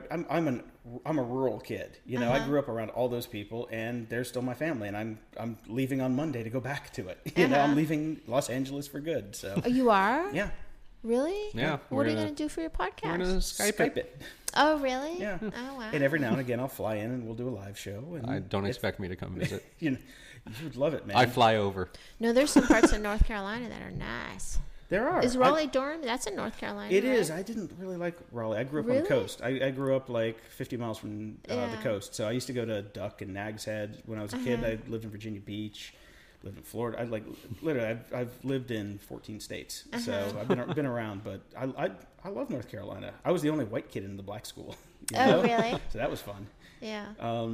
I'm a rural kid. You know, I grew up around all those people, and they're still my family. And I'm leaving on Monday to go back to it. You know, I'm leaving Los Angeles for good. So Oh, you are? yeah, Really? Yeah, What are you we're going to do for your We're going to podcast? Skype it. it. Oh, really? Yeah. Oh, wow. And every now and again, I'll fly in and we'll do a live show. And I don't expect me to come visit. you know, you would love it, man. I fly over. No, there's some parts of North Carolina that are nice. There are. Is Raleigh-Durham? That's in North Carolina, It right? is. I didn't really like Raleigh. I grew up on Really? the coast. I grew up like 50 miles from the Yeah. coast. So I used to go to Duck and Nag's Head when I was a kid. I lived in Virginia Beach, lived in Florida. I've lived in 14 states. So I've been around. But I love North Carolina. I was the only white kid in the black school. You know? Oh, really? So that was fun. Yeah.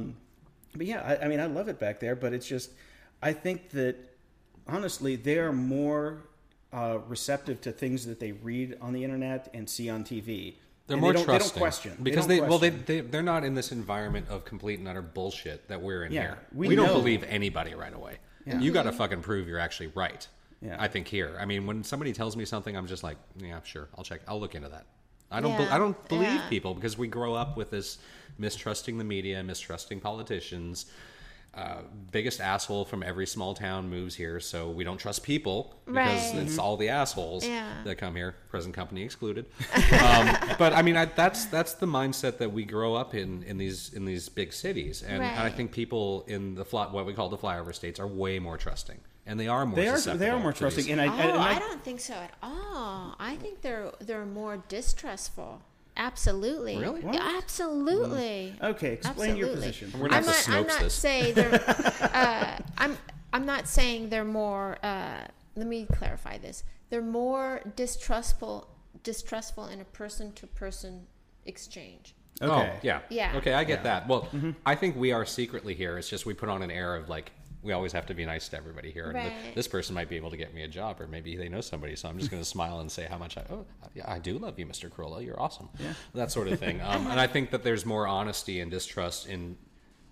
But yeah, I mean, I love it back there. But it's just, I think that honestly, they are more receptive to things that they read on the internet and see on TV. They're And more they trusting. don't question. Because don't question. they're not in this environment of complete and utter bullshit that we're in Yeah, here. we We don't know. believe anybody right away. Yeah. You got to fucking prove you're actually right. Yeah. I think here. I mean, when somebody tells me something, I'm just like, yeah, sure, I'll check. I'll look into that. I don't believe Yeah. people because we grow up with this mistrusting the media, mistrusting politicians. Biggest asshole from every small town moves here, so we don't trust people because Right. it's all the assholes Yeah. that come here, present company excluded. But I mean, that's the mindset that we grow up in these big cities, and I Right. think people in what we call the flyover states are way more trusting, and they are more. They are susceptible more to trusting. these. And I don't think so at all. I think they're more distrustful. Absolutely. Really? Yeah, absolutely. Okay, explain your Absolutely. position. We're not I'm to not. I'm Snopes not this. saying they're. I'm not saying they're more. Let me clarify this. They're more distrustful in a person-to-person exchange. Okay. Oh, yeah. Yeah. Okay, I get that. Well, I think we are secretly here. It's just we put on an air of like, we always have to be nice to everybody here. And Right. this person might be able to get me a job, or maybe they know somebody, so I'm just going to smile and say how much I do love you, Mr. Corolla. You're awesome. Yeah. That sort of thing. And I think that there's more honesty and distrust in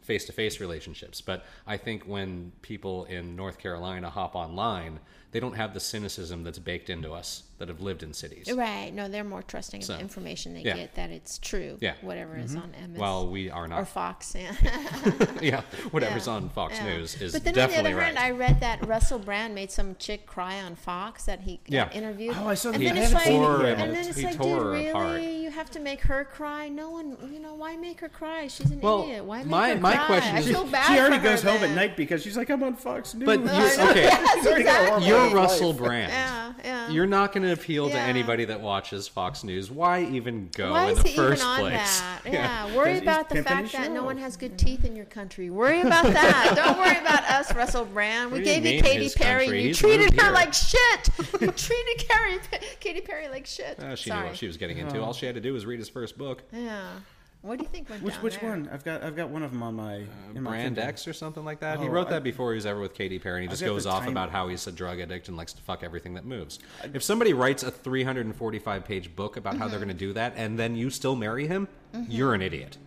face-to-face relationships. But I think when people in North Carolina hop online, they don't have the cynicism that's baked into us that have lived in cities. Right. No, they're more trusting of the information they get, that it's true. Yeah. Whatever is on MS. Well, we are not. Or Fox. Yeah. Yeah, whatever's on Fox News is but then definitely on the other right. hand, I read that Russell Brand made some chick cry on Fox that he got interviewed. Oh, I saw and that. then I it's haven't like, seen it yet. and then it's He like, tore dude, her really? apart. You have to make her cry? No one, why make her cry? She's an idiot. Why make her my cry? question I is- feel bad She already for her goes home then. at night because she's like, I'm on Fox News. But I know. okay, Yes, She's already got a exactly. you're horrible Russell life. Brand. Yeah. You're not going to appeal to Yeah. anybody that watches Fox News. Why even go Why in is the he first even on place? that? Yeah, worry Because he's about the pimping fact his that no show. one has good teeth in your country. Worry about that. Don't worry about us, Russell Brand. We What do you gave you mean, Katy his Perry. country? You He's treated moved her here. like shit. You treated Katy Perry like shit. She knew Sorry. what she was getting into. All she had to do was read his first book, Yeah. What do you think went down Which there? one? I've got one of them on my in my Brand thinking. X or something like that. He Oh, wrote that before he was ever with Katy Perry, and he just got goes the off time- about how he's a drug addict and likes to fuck everything that moves. If somebody writes a 345-page book about how they're going to do that, and then you still marry him, you're an idiot.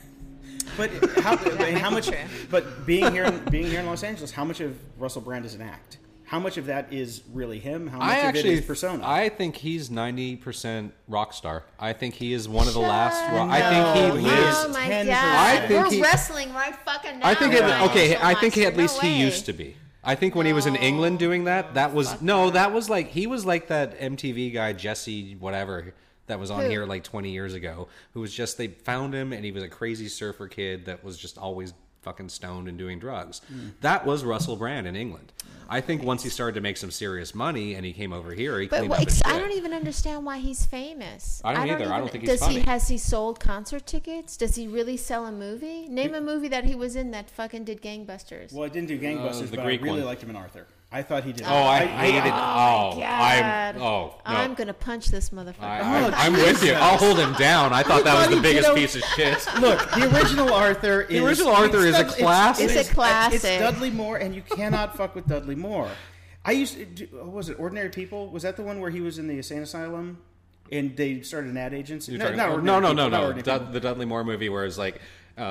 But how might much? be true. But being here in Los Angeles, how much of Russell Brand is an act? How much of that is really him? How much of it is persona? I think he's 90% rock star. I think he is one of the last. Shut I think he up. lives. Oh my 10%. god. I think We're he- wrestling right fucking now. I think guys. okay. So I think much. at least No he way. used to be. I think when he was in England doing that, that was that was like he was like that MTV guy Jesse whatever that was on Who? here like 20 years ago, who was just they found him and he was a crazy surfer kid that was just always fucking stoned and doing drugs. That was Russell Brand in England. I think once he started to make some serious money and he came over here, he But cleaned up his shit. I don't even understand why he's famous. I don't either. I don't think he's Does he funny. has he sold concert tickets? Does he really sell a movie? Name a movie that he was in that fucking did gangbusters. Well, I didn't do gangbusters, the but Greek I really one. liked him in Arthur. I thought he did. I hated. God. No. I'm gonna punch this motherfucker. I'm with you. I'll hold him down. I thought that was the Buddy, biggest you know- piece of shit. Look, the original Arthur is The original Arthur is a classic. It's a classic. It's Dudley Moore, and you cannot fuck with Dudley Moore. I used to do, what was it Ordinary People? Was that the one where he was in the insane asylum and they started an ad agency? No. Not Ordinary People, not Ordinary People. The Dudley Moore movie where it's like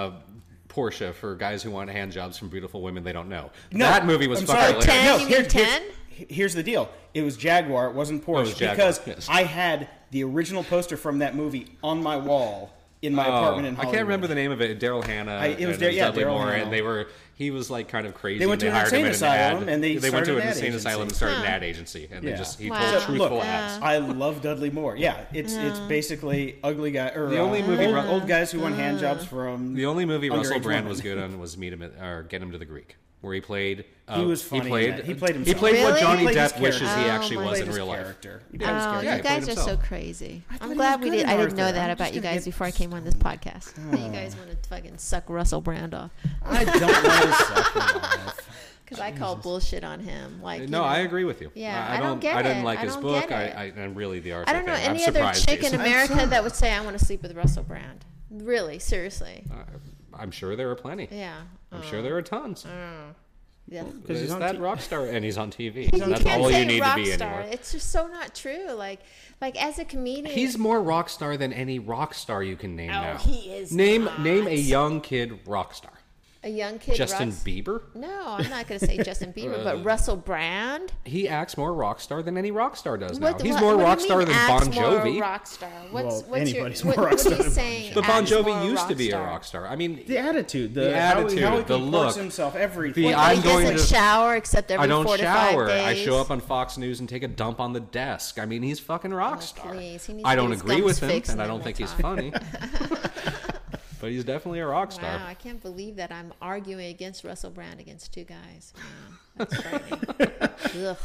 Portia for guys who want hand jobs from beautiful women they don't know. No, That movie was I'm fucking sorry. hilarious. 10? You mean 10? Here's the deal. It was Jaguar. It wasn't Porsche. it was Jaguar, because yes. I had the original poster from that movie on my wall in my apartment in I Hollywood. can't remember the name of it. Daryl Hannah. It was and Daryl Dudley Moore, Hannah. and he was like kind of crazy. They went and to an hired him insane in an asylum, ad. and they went to started an an ad insane agency. asylum and started an Huh. ad agency, and Yeah. he Wow. told truthful Look, ads. I love Dudley Moore. Yeah, it's basically ugly guy or The only movie old guys who want hand jobs from The only movie Russell underage Brand women. was good on was Meet Him or Get Him to the Greek, where he played. He was funny in played. that. He played He himself. played what Really? Johnny He played his Depp wishes he character. actually Oh, was my in real life. character. He played his Oh, character. Yeah, you he played guys are so himself. crazy. I thought I'm he glad was we good did. in I didn't know Arthur. that I'm about just you gonna guys get- before I came on this podcast. You guys want to fucking suck Russell Brand off I don't want to suck him off. because I call bullshit on him. Like, No, I agree with you. Yeah, I I don't get I didn't it. like I his don't book. get it. I'm really the Arthur I don't know fan. I'm any other surprised, chick in Jason. America that would say I want to sleep with Russell Brand. Really, seriously. I'm sure there are plenty. Yeah. I'm sure there are tons. Yeah. he's He's on that T- rock star, and he's on TV. You That's can't all say you need to rock be star. anymore. It's just so not true. Like as a comedian, He's more rock star than any rock star you can name now. he is Name not. a young kid rock star. a young kid. Justin Russ- Bieber. No, I'm not going to say Justin Bieber, but Russell Brand. He acts more rock star than any rock star does now. What- He's what- more what do rock you star mean than acts Bon more Jovi. rock star. Well, What's anybody's your, more rock what star are you than saying? But Bon acts more Jovi used to be a star? rock star. I mean, The attitude, The how he attitude, comports the look, himself, everything. the Well, I'm he going doesn't to. shower except every I don't 4 to 5 shower. days. I show up on Fox News and take a dump on the desk. I mean, he's fucking rock star. please. He needs I to don't get his agree gums with him, fixed and I and don't then think we'll he's talk. funny. But he's definitely a rock star. Wow, I can't believe that I'm arguing against Russell Brand against two guys. Wow, that's frightening. Ugh.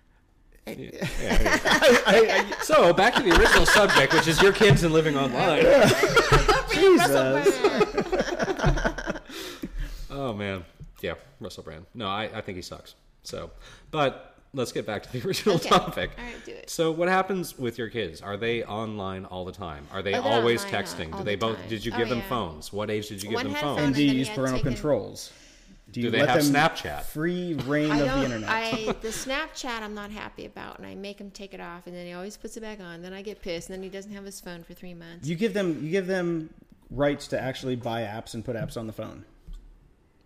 So back to the original subject, which is your kids and living online. Oh man, yeah, Russell Brand. No, I think he sucks. So, but let's get back to the original Okay. topic. All right, do it. So, what happens with your kids? Are they online all the time? Are they Oh, they're always online texting? all Do they the both? time. Did you Oh, give them yeah. phones? What age did you give One them had phones? phone And do you then he use had parental taken- controls? Do they let have them Snapchat? Free reign I of the don't. internet. The Snapchat I'm not happy about, and I make him take it off, and then he always puts it back on. Then I get pissed, and then he doesn't have his phone for 3 months. You give them rights to actually buy apps and put apps on the phone.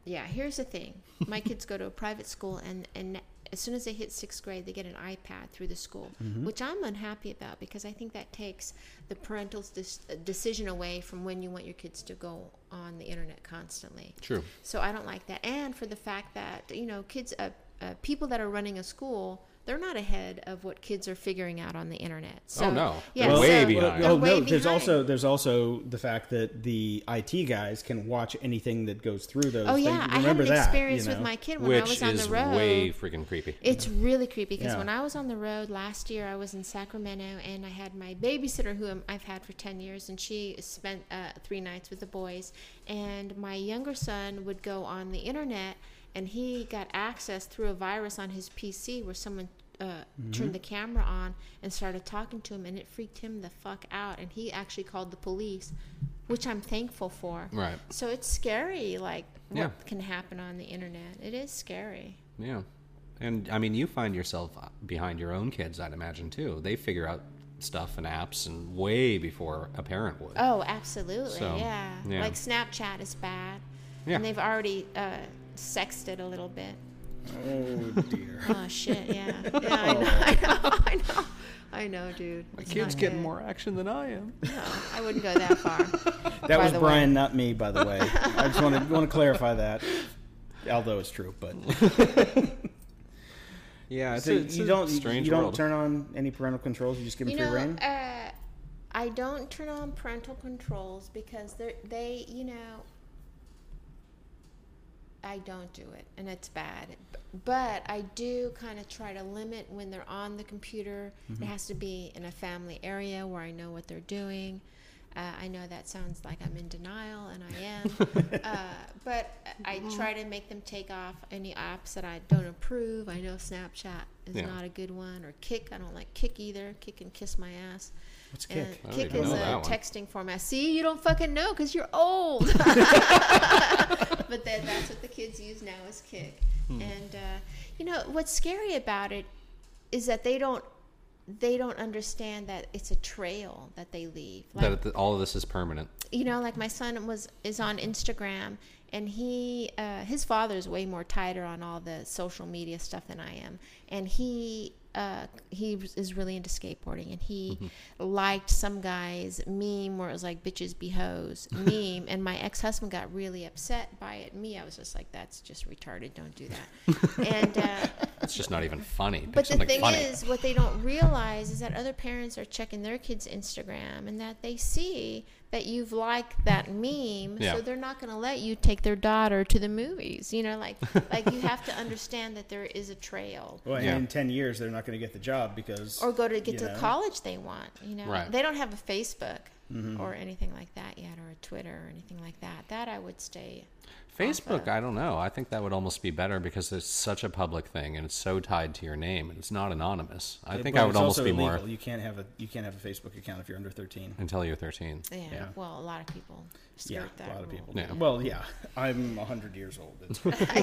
Yeah, here's the thing. My kids go to a private school, and as soon as they hit 6th grade, they get an iPad through the school, which I'm unhappy about because I think that takes the parental decision away from when you want your kids to go on the internet constantly. True. So I don't like that. And for the fact that, kids, people that are running a school, they're not ahead of what kids are figuring out on the internet. So, no. Yeah, They're way behind. They're way there's behind. there's also the fact that the IT guys can watch anything that goes through those. Oh yeah, I had Remember an that, experience with my kid when I Which was on is the road. way freaking creepy. It's really creepy because Yeah. when I was on the road last year, I was in Sacramento and I had my babysitter who I've had for 10 years, and she spent 3 nights with the boys. And my younger son would go on the internet, and he got access through a virus on his PC where someone turned the camera on and started talking to him, and it freaked him the fuck out, and he actually called the police, which I'm thankful for. Right. So it's scary, like what Yeah. can happen on the internet. It is scary. Yeah. And I mean, you find yourself behind your own kids, I'd imagine, too. They figure out stuff and apps and way before a parent would. Oh, absolutely. So, yeah. yeah. Like Snapchat is bad. Yeah. And they've already sexted a little bit. Oh dear. Oh, shit, yeah. Yeah, I know, dude. My It's kid's not getting good. more action than I am. No, I wouldn't go that far. That by was the Brian, way. not me, by the way. I just want to clarify that, although it's true. But Yeah, it's, so it's you a don't strange you don't world. turn on any parental controls. You just give them free reign. I don't turn on parental controls because they I don't do it, and it's bad. But I do kind of try to limit when they're on the computer. It has to be in a family area where I know what they're doing. I know that sounds like I'm in denial, and I am. But I try to make them take off any apps that I don't approve. I know Snapchat is Yeah. not a good one, or Kik. I don't like Kik either. Kik can kiss my ass. What's And Kik? I don't Kik even is know a that one. texting format. See, you don't fucking know because you're old. But that's what the kids use now is Kik. And what's scary about it is that they don't understand that it's a trail that they leave. Like, That all of this is permanent. like my son is on Instagram, and his father is way more tighter on all the social media stuff than I am, and he is really into skateboarding, and he liked some guy's meme where it was like bitches be hoes meme, and my ex-husband got really upset by it. I was just like, that's just retarded, don't do that. And It's just not even funny. Pick but the something thing funny. is, what they don't realize is that other parents are checking their kids' Instagram, and that they see that you've liked that meme, Yeah. so they're not going to let you take their daughter to the movies. Like you have to understand that there is a trail. Well, and Yeah. in 10 years, they're not going to get the job because Or go to get you to the know. college they want. Right. They don't have a Facebook or anything like that yet, or a Twitter or anything like that. That I would stay. Facebook, I don't know. I think that would almost be better because it's such a public thing and it's so tied to your name and it's not anonymous. I think But I would it's almost also be illegal. more You can't have a Facebook account if you're under 13. until you're 13. Yeah. Yeah. Well, a lot of people skirt Yeah, that a lot of rule. people. Yeah. Well, yeah, I'm 100 years old. It's,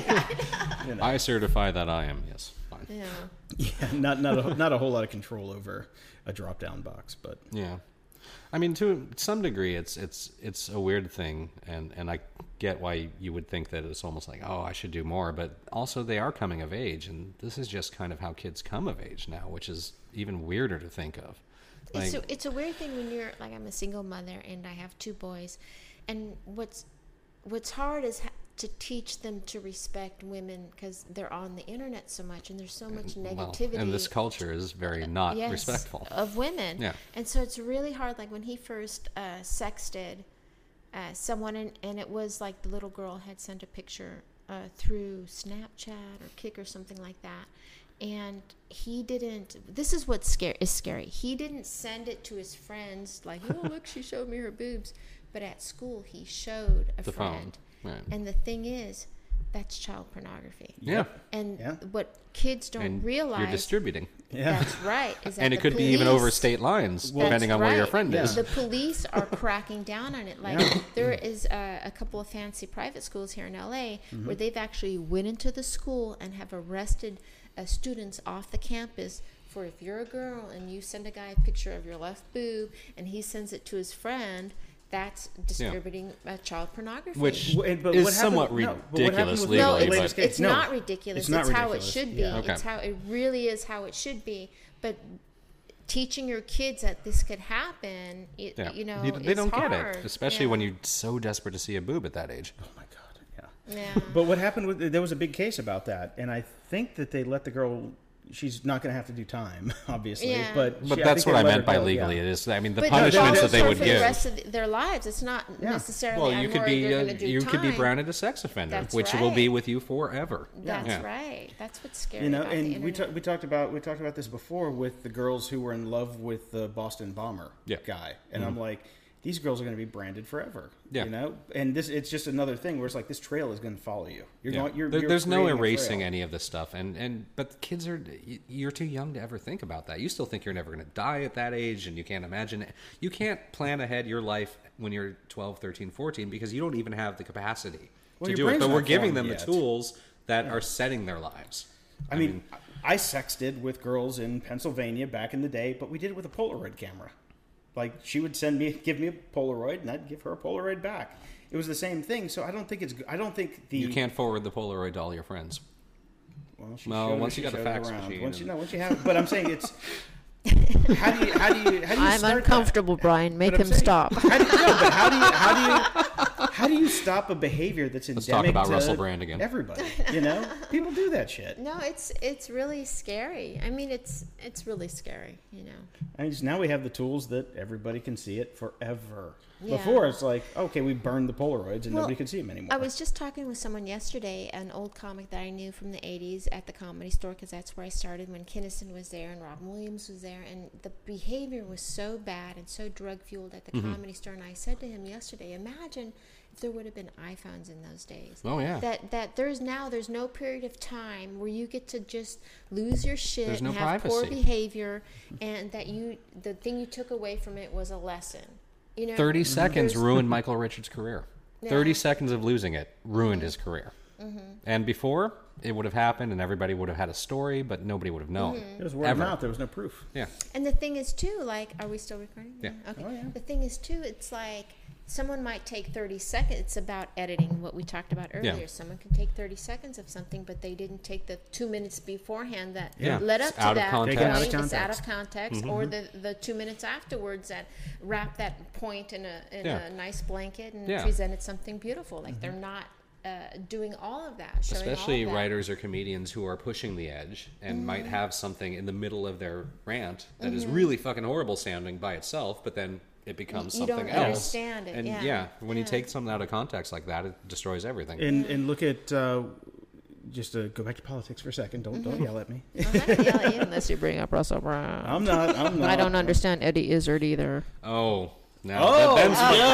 I certify that I am. Yes, fine. Yeah. yeah, not a whole lot of control over a drop-down box, but Yeah, I mean, to some degree, it's a weird thing, and I get why you would think that it's almost like, oh, I should do more, but also they are coming of age, and this is just kind of how kids come of age now, which is even weirder to think of. Like, It's a weird thing when you're like, I'm a single mother and I have 2 boys, and what's hard is to teach them to respect women because they're on the internet so much, and there's so much negativity. and this culture is very not yes, respectful. of women. Yeah. And so it's really hard. Like when he first sexted someone, and it was like the little girl had sent a picture through Snapchat or Kik or something like that. And he didn't, this is what's scary. He didn't send it to his friends like, oh, look, she showed me her boobs. But at school, he showed a The friend. phone. Right. And the thing is, that's child pornography. Yeah. And Yeah. what kids don't And realize. you're distributing. yeah. That's right. Is that And it the could be even police- over state lines, That's depending on where your right. friend is. The police are cracking down on it. Like there is a couple of fancy private schools here in LA where they've actually went into the school and have arrested students off the campus for, if you're a girl and you send a guy a picture of your left boob and he sends it to his friend, that's distributing child pornography. Which But is what somewhat happened- no, but what ridiculous happened with no, legally. the but latest case? it's No, not ridiculous. it's not It's how it ridiculous. should be. Yeah. Okay. It's how it really is how it should be. But teaching your kids that this could happen, you know, they don't hard. get it, especially when you're so desperate to see a boob at that age. Oh my God, yeah. Yeah. But what happened with there was a big case about that, and I think that they let the girl. She's not going to have to do time, obviously. Yeah. But But she- that's think what they I let meant her by go, legally. yeah. It is, I mean, the But punishments that they would for give. the rest of their lives, it's not necessarily. Well, you I'm could worried they're gonna be do you could be time. branded a sex offender, That's which will right. be with you forever. That's Yeah. right. That's what's scary. You know, about the and internet. we talked about this before with the girls who were in love with the Boston bomber guy, and I'm like, these girls are going to be branded forever. Yeah. You know, and it's just another thing where it's like this trail is going to follow you. You're Yeah. going. You're There's no creating a erasing trail. any of this stuff, but the kids you're too young to ever think about that. You still think you're never going to die at that age, and you can't imagine it. You can't plan ahead your life when you're 12, 13, 14 because you don't even have the capacity Well, to your do it. brain's But not we're giving formed them yet. the tools that are setting their lives. I mean, I sexted with girls in Pennsylvania back in the day, but we did it with a Polaroid camera. Like she would give me a Polaroid, and I'd give her a Polaroid back. It was the same thing. So I don't think you can't forward the Polaroid to all your friends. Well, once you got a fax machine Once and- you have it. But I'm saying it's. How do you I'm start uncomfortable, Brian. Make But I'm him saying- stop. How do you stop a behavior that's endemic talk about to Russell Brand again. Everybody, you know, people do that shit. No, it's really scary. I mean, it's really scary. You know. I mean, just now we have the tools that everybody can see it forever. Yeah. Before it's like, okay, we burned the Polaroids and Well, nobody could see them anymore. I was just talking with someone yesterday, an old comic that I knew from the 80s at the Comedy Store, because that's where I started when Kinnison was there and Robin Williams was there, and the behavior was so bad and so drug-fueled at the Comedy Store, and I said to him yesterday, imagine if there would have been iPhones in those days. Oh, yeah. That there's no period of time where you get to just lose your shit There's no and have poor privacy. behavior, and that the thing you took away from it was a lesson. You know, 30 seconds there's- ruined Michael Richards' career. Yeah. 30 seconds of losing it ruined his career. And before, it would have happened and everybody would have had a story, but nobody would have known. It was word of Ever. mouth. There was no proof. Yeah. And the thing is, too, like, are we still recording? Yeah. Okay. Oh, yeah. The thing is, too, it's like someone might take 30 seconds. It's about editing, what we talked about earlier. Yeah. Someone can take 30 seconds of something, but they didn't take the 2 minutes beforehand that Yeah. led It's up to out of that context. point. Taken out of It's out context. of context. Or the 2 minutes afterwards that wrap that point in Yeah. a nice blanket and Yeah. presented something beautiful. Like, they're not doing all of that, showing Especially all of that. writers or comedians who are pushing the edge and might have something in the middle of their rant that is really fucking horrible sounding by itself, but then it becomes You something don't else. understand it, And yeah. when you take something out of context like that, it destroys everything. And look at just to go back to politics for a second. Don't yell at me. I'm not gonna yell at you unless you bring up Russell Brown. I'm not. I don't understand Eddie Izzard either. Oh, now Oh, them's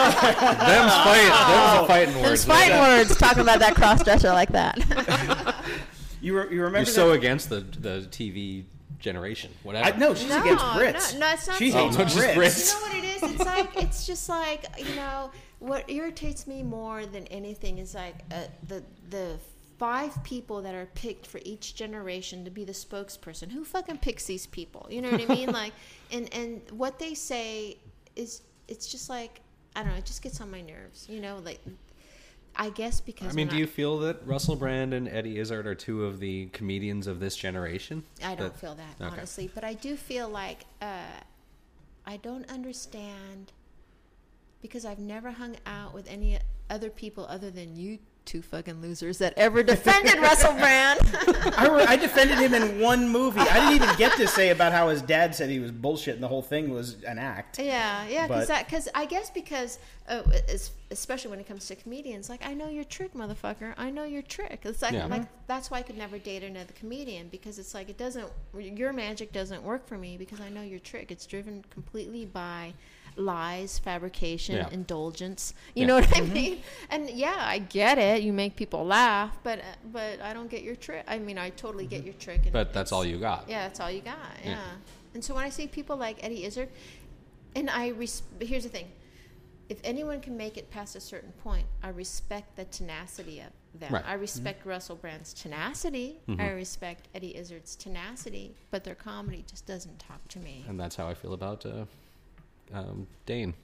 fighting words. Those fighting words talking about that cross-dresser like that. You remember? You're that? so against the TV generation, whatever. No, she's against Brits. No, it's not. She saying hates Oh, just Brits. Brits. You know what it is? It's like it's just like, you know, what irritates me more than anything is like the 5 people that are picked for each generation to be the spokesperson. Who fucking picks these people? You know what I mean? Like, and what they say is, it's just like, I don't know. It just gets on my nerves. You know, like, I guess because I mean, when do you feel that Russell Brand and Eddie Izzard are 2 of the comedians of this generation? I don't feel that, okay. honestly. But I do feel like I don't understand, because I've never hung out with any other people other than you 2 fucking losers that ever defended Russell Brand. I defended him in one movie. I didn't even get to say about how his dad said he was bullshit and the whole thing was an act. Yeah, But- because especially when it comes to comedians, like, I know your trick, motherfucker. I know your trick. It's like, Yeah. like that's why I could never date another comedian, because it's like, your magic doesn't work for me because I know your trick. It's driven completely by lies, fabrication, Yeah. indulgence. You Yeah. know what I mean? And yeah, I get it. You make people laugh, but I don't get your trick. I mean, I totally get your trick. And But that's all you got. yeah, that's all you got. Yeah. Yeah. And so when I see people like Eddie Izzard, and but here's the thing: if anyone can make it past a certain point, I respect the tenacity of them. Right. I respect Russell Brand's tenacity. I respect Eddie Izzard's tenacity, but their comedy just doesn't talk to me. And that's how I feel about Dane.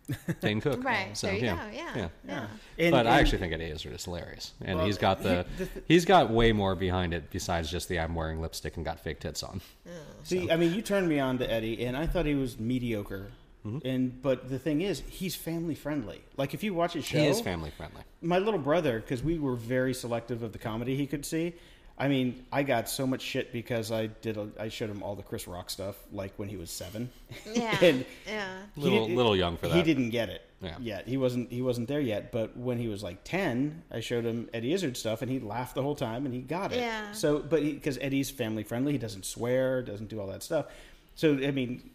Dane Cook. Right. So, there you yeah. go. Yeah. And, But I and- actually think Eddie Izzard is hilarious, and Well, he's got he's got way more behind it besides just the I'm wearing lipstick and got fake tits on. See, I mean, you turned me on to Eddie, and I thought he was mediocre. Mm-hmm. But the thing is, he's family friendly. Like if you watch his show, He is family friendly. my little brother, because we were very selective of the comedy he could see. I mean, I got so much shit because I showed him all the Chris Rock stuff, like when he was 7. Yeah. And Yeah. Little young for that. He didn't get it Yeah. yet. He wasn't there yet. But when he was like 10, I showed him Eddie Izzard stuff, and he laughed the whole time, and he got it. Yeah. So, but because Eddie's family friendly, he doesn't swear, doesn't do all that stuff. So, I mean,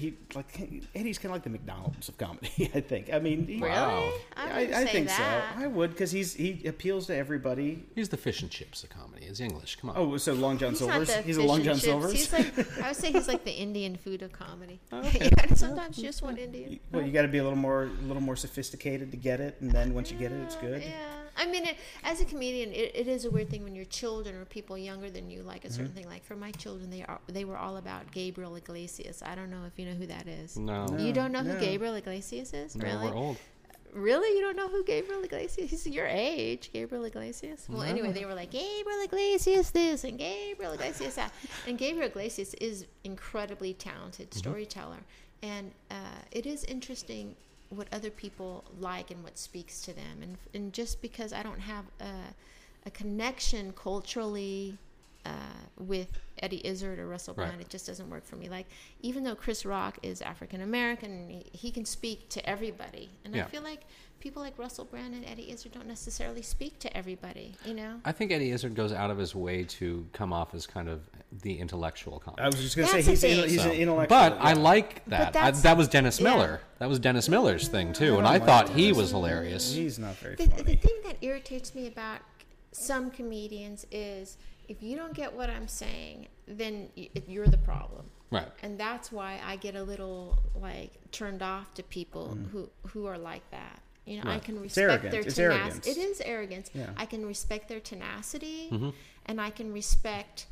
Eddie's kind of like the McDonald's of comedy. I think. I mean, Really? Wow. I wouldn't I say think that. so. I would because he appeals to everybody. He's the fish and chips of comedy. He's English. Come on. Oh, so Long John He's not Silver's. the He's a fish Long and John chips. Silver's. He's like, I would say he's like the Indian food of comedy. Okay. Yeah, sometimes you just want Indian. Well, you got to be a little more sophisticated to get it, and then once you get it, it's good. Yeah, I mean, as a comedian, it is a weird thing when your children or people younger than you like a certain thing. Like for my children, they were all about Gabriel Iglesias. I don't know if you know who that is. No. You don't know who No. Gabriel Iglesias is? No, Really? we're old. Really? You don't know who Gabriel Iglesias? He's your age, Gabriel Iglesias. Well, anyway, they were like Gabriel Iglesias this and Gabriel Iglesias that, and Gabriel Iglesias is incredibly talented storyteller, and it is interesting what other people like and what speaks to them, and just because I don't have a connection culturally with Eddie Izzard or Russell Brand, Right. it just doesn't work for me. Like, even though Chris Rock is African American, he can speak to everybody, and Yeah. I feel like people like Russell Brand and Eddie Izzard don't necessarily speak to everybody, you know? I think Eddie Izzard goes out of his way to come off as kind of the intellectual comic. I was just going to say That's the he's thing. an intellectual. But I yeah. like that. But that's- That was Dennis yeah. Miller. That was Dennis Miller's thing too, and don't I like thought he Dennis. was hilarious. He's not very The funny. thing that irritates me about some comedians is if you don't get what I'm saying, then you're the problem. Right. And that's why I get a little like turned off to people who are like that. You know, I Right. can It's respect arrogance. their It's tenacity. arrogance. It is arrogance. Yeah. I can respect their tenacity, Mm-hmm. and I can respect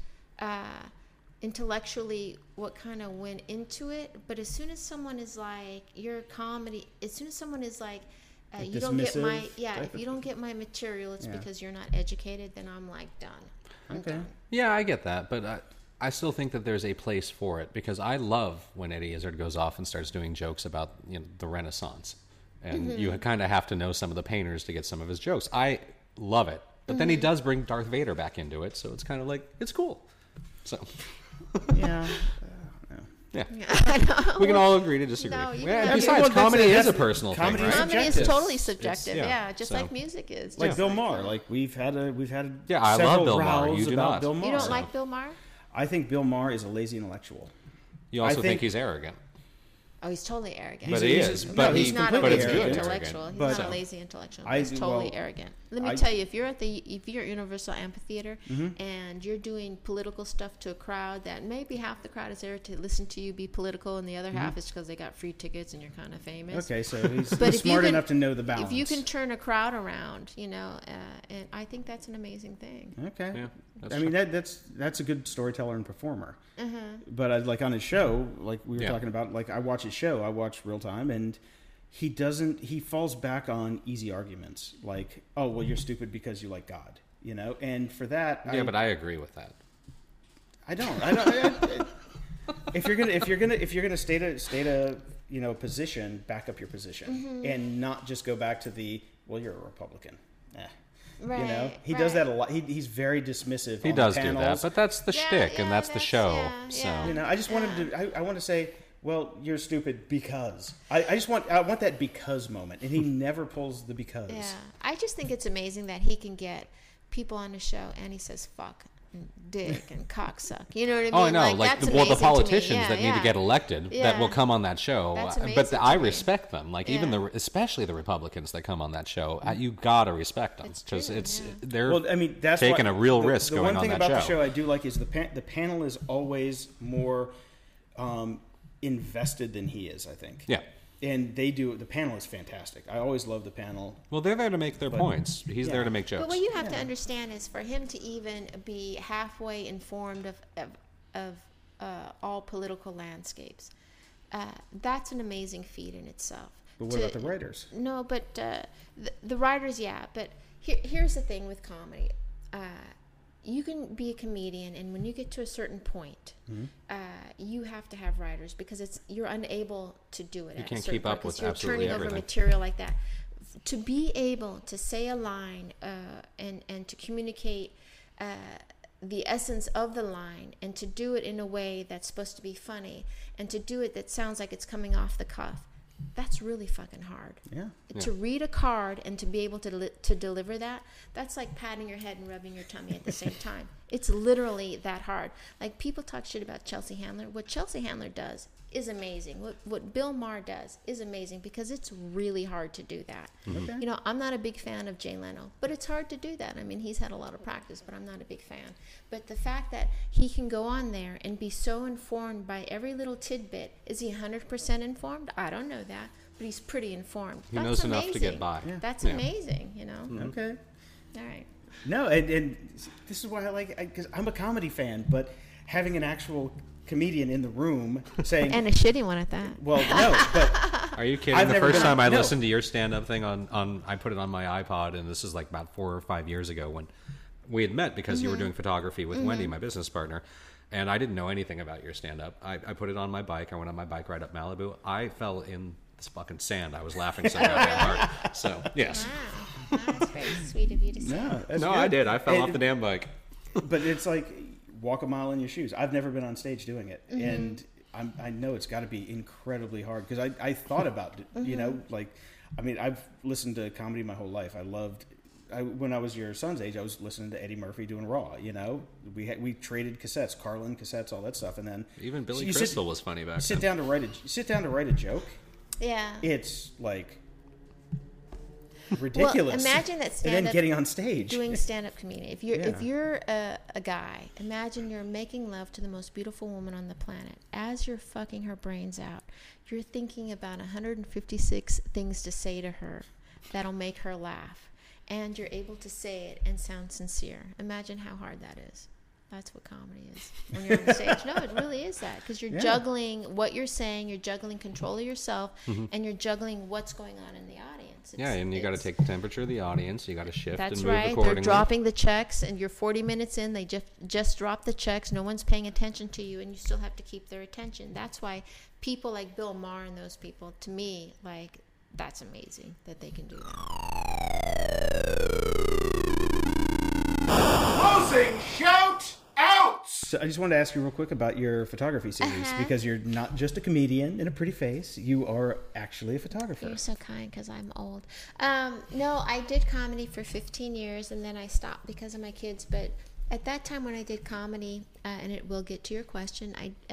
intellectually what kind of went into it. But as soon as someone is like your comedy, as soon as someone is like you don't get my dismissive yeah, type if of you don't get my material, it's Yeah. because you're not educated. Then I'm like done. I'm Okay. done. Yeah, I get that, but I still think that there's a place for it because I love when Eddie Izzard goes off and starts doing jokes about the Renaissance, and you kind of have to know some of the painters to get some of his jokes. I love it, but then he does bring Darth Vader back into it, so it's kind of like it's cool. So Yeah. yeah, I know. we can all agree to disagree. No, you Yeah, can- besides, Well, comedy is that's- a personal thing, comedy right? is Comedy is subjective. totally subjective. yeah, Yeah, just so- like music is. Like just Bill like Maher, that. like we've had Yeah, I love several Bill Maher. rows You do about not. Bill Maher. You don't like Bill Maher? I think Bill Maher is a lazy intellectual. You also I think think- he's arrogant, Oh, he's totally arrogant. but He's- he he's- is. no, But he's he, not a but it's lazy good. intellectual. arrogant. He's But- not a lazy intellectual. I- He's totally well, arrogant. Let me I- tell you, if you're at Universal Amphitheater and you're doing political stuff to a crowd that maybe half the crowd is there to listen to you be political, and the other half is because they got free tickets and you're kind of famous. Okay, so he's, But he's if you smart can- enough to know the balance. If you can turn a crowd around, and I think that's an amazing thing. Okay. Yeah, that's I mean that's a good storyteller and performer. Uh-huh. But like on his show, like we were Yeah. talking about, like I watch his show, I watch Real Time, and he falls back on easy arguments, like, oh well, you're stupid because you like God, and for that, Yeah, but I agree with that. I don't. If you're gonna state a position, back up your position, and not just go back to well, you're a Republican. Right. He does that a lot. He's very dismissive. He on does the do that, panels. but that's the Yeah, shtick, and yeah, that's the that's- show. yeah, So yeah. I just wanted to. I want to say, well, you're stupid because I want that because moment, and he never pulls the because. Yeah, I just think it's amazing that he can get people on the show and he says fuck and dick and cocksuck. You know what I mean? Oh, I know. that's the amazing to me. politicians Yeah, that need yeah. to get elected that Yeah. will come on that show. That's But amazing I to me. respect them. Like even Yeah. especially the Republicans that come on that show. You gotta respect them It's because true, it's yeah. they're Well, I mean, that's taking why, a real risk the going one on thing that about the show. show I do like is the panel is always more invested than he is. I think. Yeah. And the panel is fantastic. I always love the panel. Well, they're there to make their points. He's yeah. there to make jokes. But what you have to understand is for him to even be halfway informed of all political landscapes, that's an amazing feat in itself. But what about the writers? No, but the writers, yeah. But here's the thing with comedy. You can be a comedian, and when you get to a certain point, you have to have writers because you're unable to do it. You can't keep up with absolutely everything. You're turning over material like that. To be able to say a line and to communicate the essence of the line, and to do it in a way that's supposed to be funny, and to do it that sounds like it's coming off the cuff, that's really fucking hard. Yeah. To read a card and to be able to deliver that, that's like patting your head and rubbing your tummy at the same time. It's literally that hard. Like, people talk shit about Chelsea Handler. What Chelsea Handler does is amazing. What Bill Maher does is amazing, because it's really hard to do that. Okay. You know, I'm not a big fan of Jay Leno, but it's hard to do that. I mean, he's had a lot of practice, but I'm not a big fan. But the fact that he can go on there and be so informed by every little tidbit, is he 100% informed? I don't know that, but he's pretty informed. He knows enough to get by. Yeah. That's amazing, you know? Okay. All right. No, and this is why I like, because I'm a comedy fan, but having an actual comedian in the room saying... And a shitty one at that. Well, no, but... Are you kidding? The first time I listened to your stand-up thing on I put it on my iPod, and this is like about 4 or 5 years ago when we had met, because you were doing photography with Wendy, my business partner, and I didn't know anything about your stand-up. I put it on my bike. I went on my bike ride up Malibu. I fell in this fucking sand. I was laughing so goddamn hard. So, yes. Wow. That's very sweet of you to say. No, No, good. I did. I fell off the damn bike. But it's like, walk a mile in your shoes. I've never been on stage doing it, and I know it's got to be incredibly hard, because I thought about it, you know, like, I mean, I've listened to comedy my whole life. When I was your son's age, I was listening to Eddie Murphy doing Raw, you know. We traded cassettes, Carlin cassettes, all that stuff, and then even Billy Crystal was funny back then. Sit down to write a joke. Yeah. It's like ridiculous. Well, imagine that stand-up, and then getting on stage doing stand-up comedian. If you're a guy, imagine you're making love to the most beautiful woman on the planet. As you're fucking her brains out, you're thinking about 156 things to say to her that'll make her laugh, and you're able to say it and sound sincere. Imagine how hard that is. That's what comedy is when you're on the stage. No, it really is that, because you're juggling what you're saying, you're juggling control of yourself, and you're juggling what's going on in the audience. And you got to take the temperature of the audience. You got to shift and move right. accordingly. They're dropping the checks, and you're 40 minutes in. They just dropped the checks. No one's paying attention to you, and you still have to keep their attention. That's why people like Bill Maher and those people, to me, like, that's amazing that they can do that. Closing shout outs! So I just wanted to ask you real quick about your photography series, because you're not just a comedian and a pretty face. You are actually a photographer. You're so kind, because I'm old. No, I did comedy for 15 years, and then I stopped because of my kids. But at that time when I did comedy, and it will get to your question,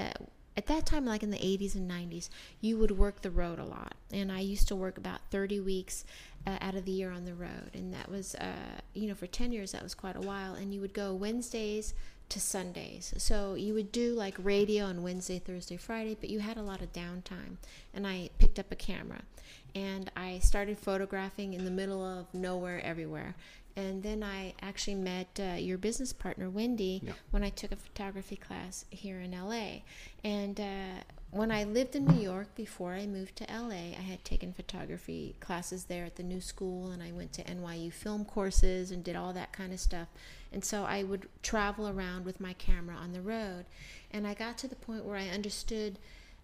at that time, like in the 80s and 90s, you would work the road a lot. And I used to work about 30 weeks out of the year on the road. And that was, for 10 years, that was quite a while. And you would go Wednesdays to Sundays. So you would do like radio on Wednesday, Thursday, Friday, but you had a lot of downtime. And I picked up a camera. And I started photographing in the middle of nowhere, everywhere. And then I actually met your business partner, Wendy, when I took a photography class here in LA. And when I lived in New York before I moved to LA, I had taken photography classes there at the New School, and I went to NYU film courses and did all that kind of stuff. And so I would travel around with my camera on the road. And I got to the point where I understood,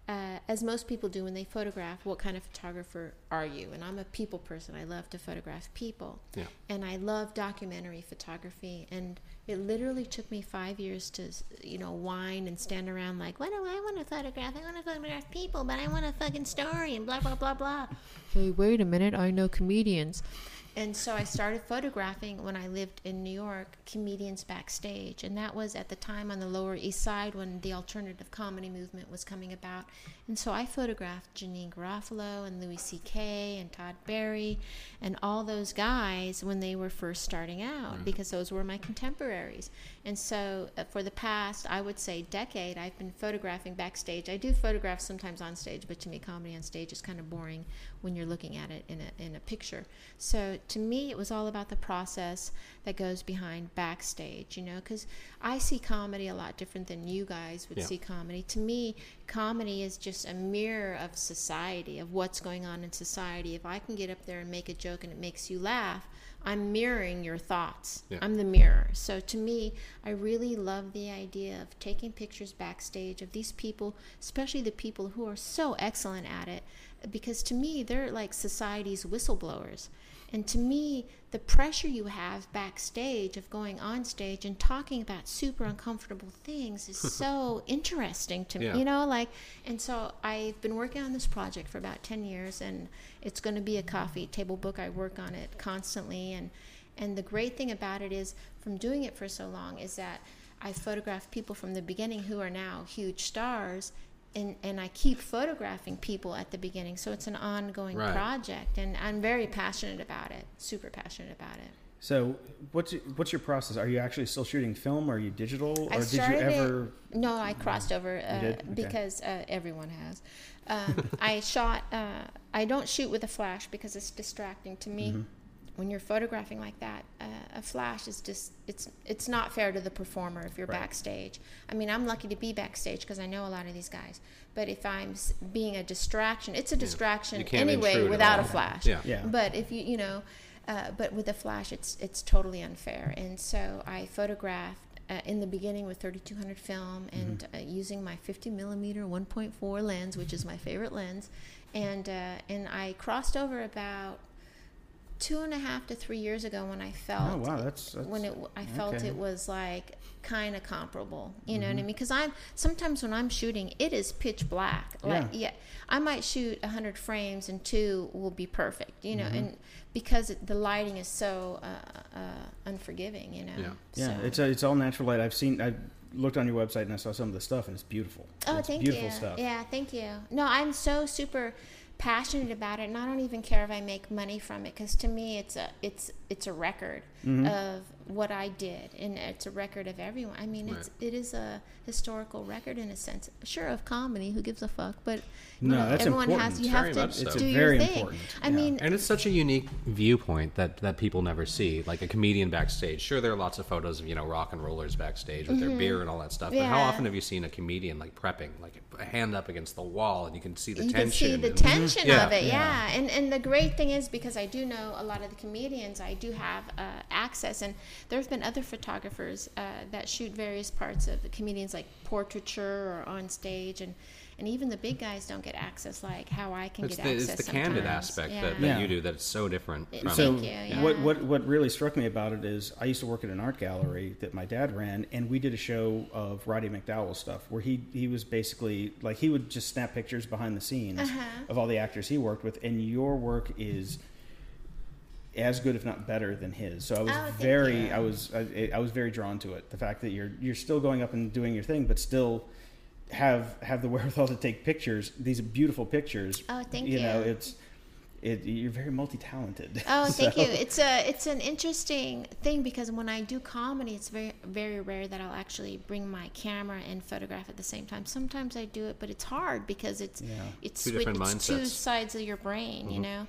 as most people do when they photograph, what kind of photographer are you? And I'm a people person. I love to photograph people. Yeah. And I love documentary photography. And it literally took me 5 years to, whine and stand around like, what do I want to photograph? I want to photograph people, but I want a fucking story and blah, blah, blah, blah. Hey, wait a minute. I know comedians. And so I started photographing when I lived in New York, comedians backstage. And that was at the time on the Lower East Side when the alternative comedy movement was coming about. And so I photographed Janeane Garofalo and Louis C.K. and Todd Barry and all those guys when they were first starting out, because those were my contemporaries. And so for the past, I would say, decade, I've been photographing backstage. I do photograph sometimes on stage, but to me, comedy on stage is kind of boring when you're looking at it in a picture. So to me, it was all about the process that goes behind backstage, because I see comedy a lot different than you guys would see comedy. To me, comedy is just just a mirror of society, of what's going on in society. If I can get up there and make a joke and it makes you laugh, I'm mirroring your thoughts. Yeah. I'm the mirror. So to me, I really love the idea of taking pictures backstage of these people, especially the people who are so excellent at it, because to me, they're like society's whistleblowers. And to me, the pressure you have backstage of going on stage and talking about super uncomfortable things is so interesting to me, Yeah. you know, like, and so I've been working on this project for about 10 years, and it's going to be a coffee table book. I work on it constantly. And the great thing about it is, from doing it for so long, is that I photographed people from the beginning who are now huge stars. And I keep photographing people at the beginning, so it's an ongoing Right. project, and I'm very passionate about it, super passionate about it. So what's your process? Are you actually still shooting film? Or are you digital? Or did you ever? No, I crossed over did? Okay. because everyone has. I shot. I don't shoot with a flash because it's distracting to me. Mm-hmm. When you're photographing like that, a flash is just, it's not fair to the performer if you're Right. backstage. I mean, I'm lucky to be backstage because I know a lot of these guys. But if I'm being a distraction, it's a distraction You can't anyway intrude at without a all. flash. Yeah. Yeah. But if you know, but with a flash, it's totally unfair. And so I photographed in the beginning with 3200 film and using my 50 millimeter 1.4 lens, which is my favorite lens, and I crossed over about 2.5 to 3 years ago when I felt Oh wow, that's I felt okay. it was like kind of comparable, you know what I mean? Because sometimes when I'm shooting, it is pitch black. Like, I might shoot 100 frames and 2 will be perfect, you know, and because the lighting is so unforgiving, you know. Yeah. Yeah, So- it's all natural light. I looked on your website and I saw some of the stuff, and it's beautiful. Oh, it's thank beautiful you. stuff. Yeah, thank you. No, I'm so super passionate about it, and I don't even care if I make money from it, because to me, it's a record of what I did, and it's a record of everyone. I mean, Right. it is a historical record in a sense. Sure, of comedy, who gives a fuck? But you No, know, that's everyone important. you Very have much to so. do It's your very thing. important. I Yeah. mean, And it's such a unique viewpoint that people never see. Like a comedian backstage. Sure, there are lots of photos of, rock and rollers backstage with their beer and all that stuff. But how Yeah. often have you seen a comedian like prepping, like a hand up against the wall, and you can see the you tension? can see the and- tension Yeah. of it, yeah. And the great thing is, because I do know a lot of the comedians, I do have access, and there's been other photographers that shoot various parts of the comedians, like portraiture or on stage, and even the big guys don't get access like how I can It's get the, access. it's the candid sometimes. aspect Yeah. that Yeah. you do that's so different. It- From So Thank you, yeah. what really struck me about it is I used to work at an art gallery that my dad ran, and we did a show of Roddy McDowell stuff where he was basically like, he would just snap pictures behind the scenes of all the actors he worked with, and your work is as good, if not better, than his. So I was thank very you. I was very drawn to it. The fact that you're still going up and doing your thing, but still have the wherewithal to take pictures. These are beautiful pictures. Oh, thank You know, you. you're very multi-talented. Oh, thank So- you. It's an interesting thing, because when I do comedy, it's very, very rare that I'll actually bring my camera and photograph at the same time. Sometimes I do it, but it's hard because it's Two different it's two mindsets. sides of your brain, you know,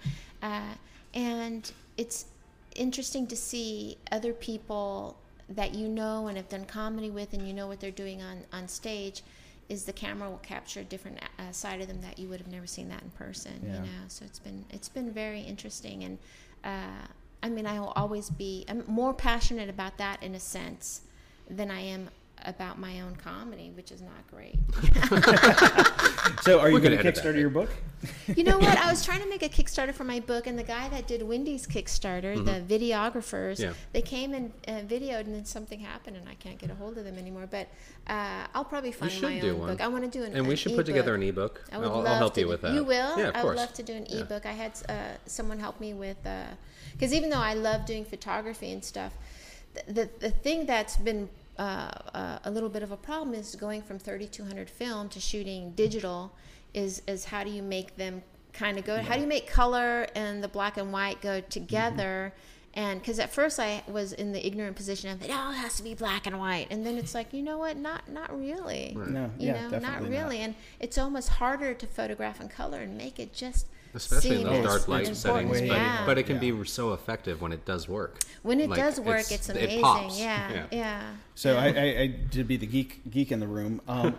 and it's interesting to see other people that you know and have done comedy with, and you know what they're doing on stage. Is the camera will capture a different side of them that you would have never seen that in person, Yeah. you know. So it's been very interesting, and I mean, I'm more passionate about that in a sense than I am about my own comedy, which is not great. So are you We're going gonna to edit that Kickstarter your book? You know what? I was trying to make a Kickstarter for my book, and the guy that did Wendy's Kickstarter, the videographers, Yeah. they came and videoed, and then something happened, and I can't get a hold of them anymore. But I'll probably We find should my do own one. book. I want to do And we should put together an ebook. I would I'll love help to you with that. You will? Yeah, of I course. would love to do an Yeah. ebook. I had someone help me with, because even though I love doing photography and stuff, the thing that's been a little bit of a problem is going from 3200 film to shooting digital is how do you make them kind of go, how do you make color and the black and white go together? And because at first I was in the ignorant position of, it has to be black and white, and then it's like, you know what, not really. No, You yeah, know, not definitely really. And it's almost harder to photograph in color and make it just Especially in seem those as dark light important. settings, Yeah. but it can be so effective when it does work. When it Like, does work, it's amazing. It pops. Yeah. So I to be the geek in the room.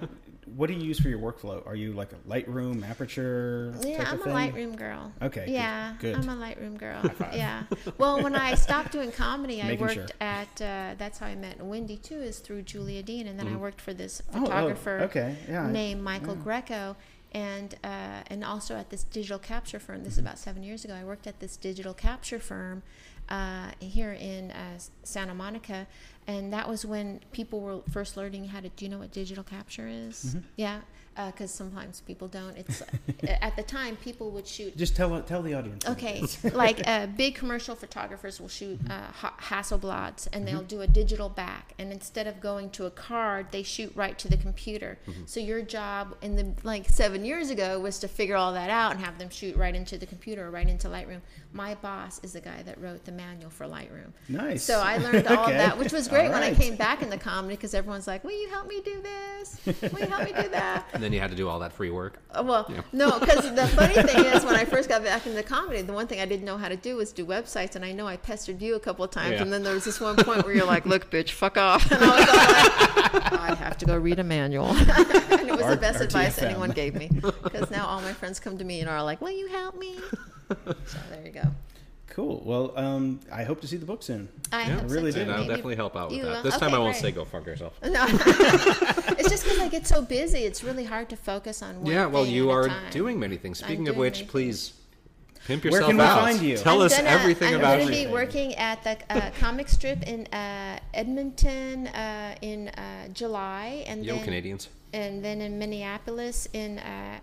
what do you use for your workflow? Are you like a Lightroom, Aperture Yeah, type I'm of a thing? Lightroom girl. Okay. Yeah, Good. I'm a Lightroom girl. Yeah. Well, when I stopped doing comedy, I Making worked sure. at. That's how I met Wendy too, is through Julia Dean, and then I worked for this Oh, photographer okay. Yeah. named Michael Greco, and also at this digital capture firm. This is about 7 years ago. I worked at this digital capture firm here in Santa Monica, and that was when people were first learning how to. Do you know what digital capture is? Yeah. Because sometimes people don't. It's at the time people would shoot. Just tell the audience. Okay, like big commercial photographers will shoot Hasselblads, and they'll do a digital back, and instead of going to a card, they shoot right to the computer. So your job in the 7 years ago was to figure all that out and have them shoot right into the computer or right into Lightroom. My boss is the guy that wrote the manual for Lightroom. Nice. So I learned all Okay. that, which was great All when I right. came back in the comedy, because everyone's like, "Will you help me do this? Will you help me do that?" And then you had to do all that free work. Well, no, because the funny thing is, when I first got back into comedy, the one thing I didn't know how to do was do websites, and I know I pestered you a couple of times, Yeah. and then there was this one point where you're like, "Look, bitch, fuck off," and I was all like, "I have to go read a manual," and it was the best advice RTFM. anyone gave me, because now all my friends come to me and are like, "Will you help me?" So there you go. Cool. Well, I hope to see the book soon. I Yeah, hope so really too. did. And I'll Maybe definitely help out with you that. will. This time Okay, I won't great. say go fuck yourself. No, it's just because I get so busy. It's really hard to focus on one Yeah, well, thing you at a are time. doing many things. I'm Speaking of doing which, many please pimp Where yourself can we out. find you? Tell us everything I'm about going to you. be working at the comic strip in Edmonton in July, and Yo, then Canadians. and then in Minneapolis in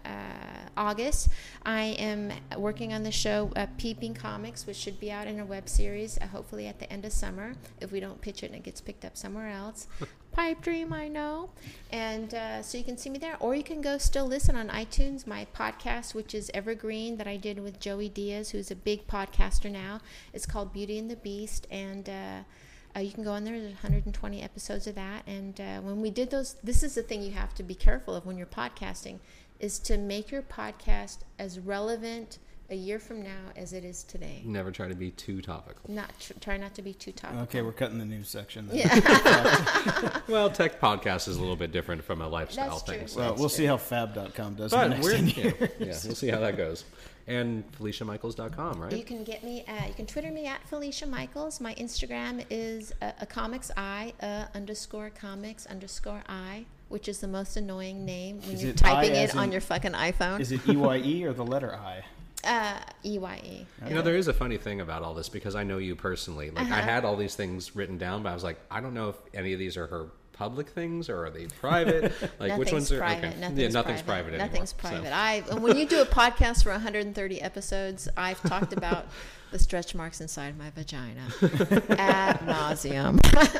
August. I am working on the show Peeping Comics, which should be out in a web series, hopefully at the end of summer, if we don't pitch it and it gets picked up somewhere else. Pipe dream, I know. And so you can see me there, or you can go still listen on iTunes, my podcast, which is Evergreen, that I did with Joey Diaz, who's a big podcaster now. It's called Beauty and the Beast, and you can go on there. There's 120 episodes of that. And when we did those, this is the thing you have to be careful of when you're podcasting, is to make your podcast as relevant a year from now as it is today. Never try to be too topical. Try not to be too topical. Okay, we're cutting the news section then. Yeah, Well, tech podcast is a little bit different from a lifestyle That's true. thing. So. Well, That's we'll true. see how fab.com does in the But next we're 10 yeah, years. yeah, we'll see how that goes. And FeliciaMichaels.com, right? you can get me. You can Twitter me at Felicia Michaels. My Instagram is a comics I _comics _I, which is the most annoying name when Is you're it typing I it as on in- your fucking iPhone. Is it EYE or the letter I? EYE. You know, there is a funny thing about all this because I know you personally. Like, I had all these things written down, but I was like, I don't know if any of these are her public things or are they private? Like, which ones are private. okay? Nothing's Nothing's private. private anymore. Nothing's private. And when you do a podcast for 130 episodes, I've talked about the stretch marks inside my vagina ad nauseum.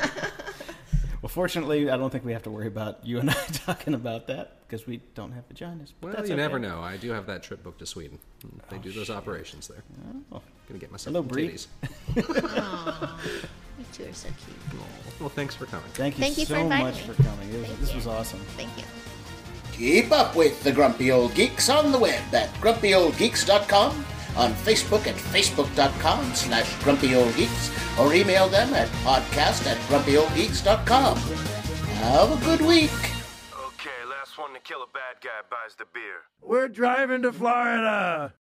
Well, fortunately, I don't think we have to worry about you and I talking about that because we don't have vaginas. But Well, that's you okay. never know. I do have that trip booked to Sweden. They do those operations there. Oh. Gonna get myself Hello, some Bree. titties. Aw, you two are so cute. Well, thanks for coming. Thank you Thank you for so inviting much me. for coming. Thank This you. was awesome. Thank you. Keep up with the Grumpy Old Geeks on the web at grumpyoldgeeks.com, on Facebook at facebook.com/grumpyoldgeeks, or email them at podcast@grumpyoldgeeks.com. Have a good week. Okay, last one to kill a bad guy buys the beer. We're driving to Florida.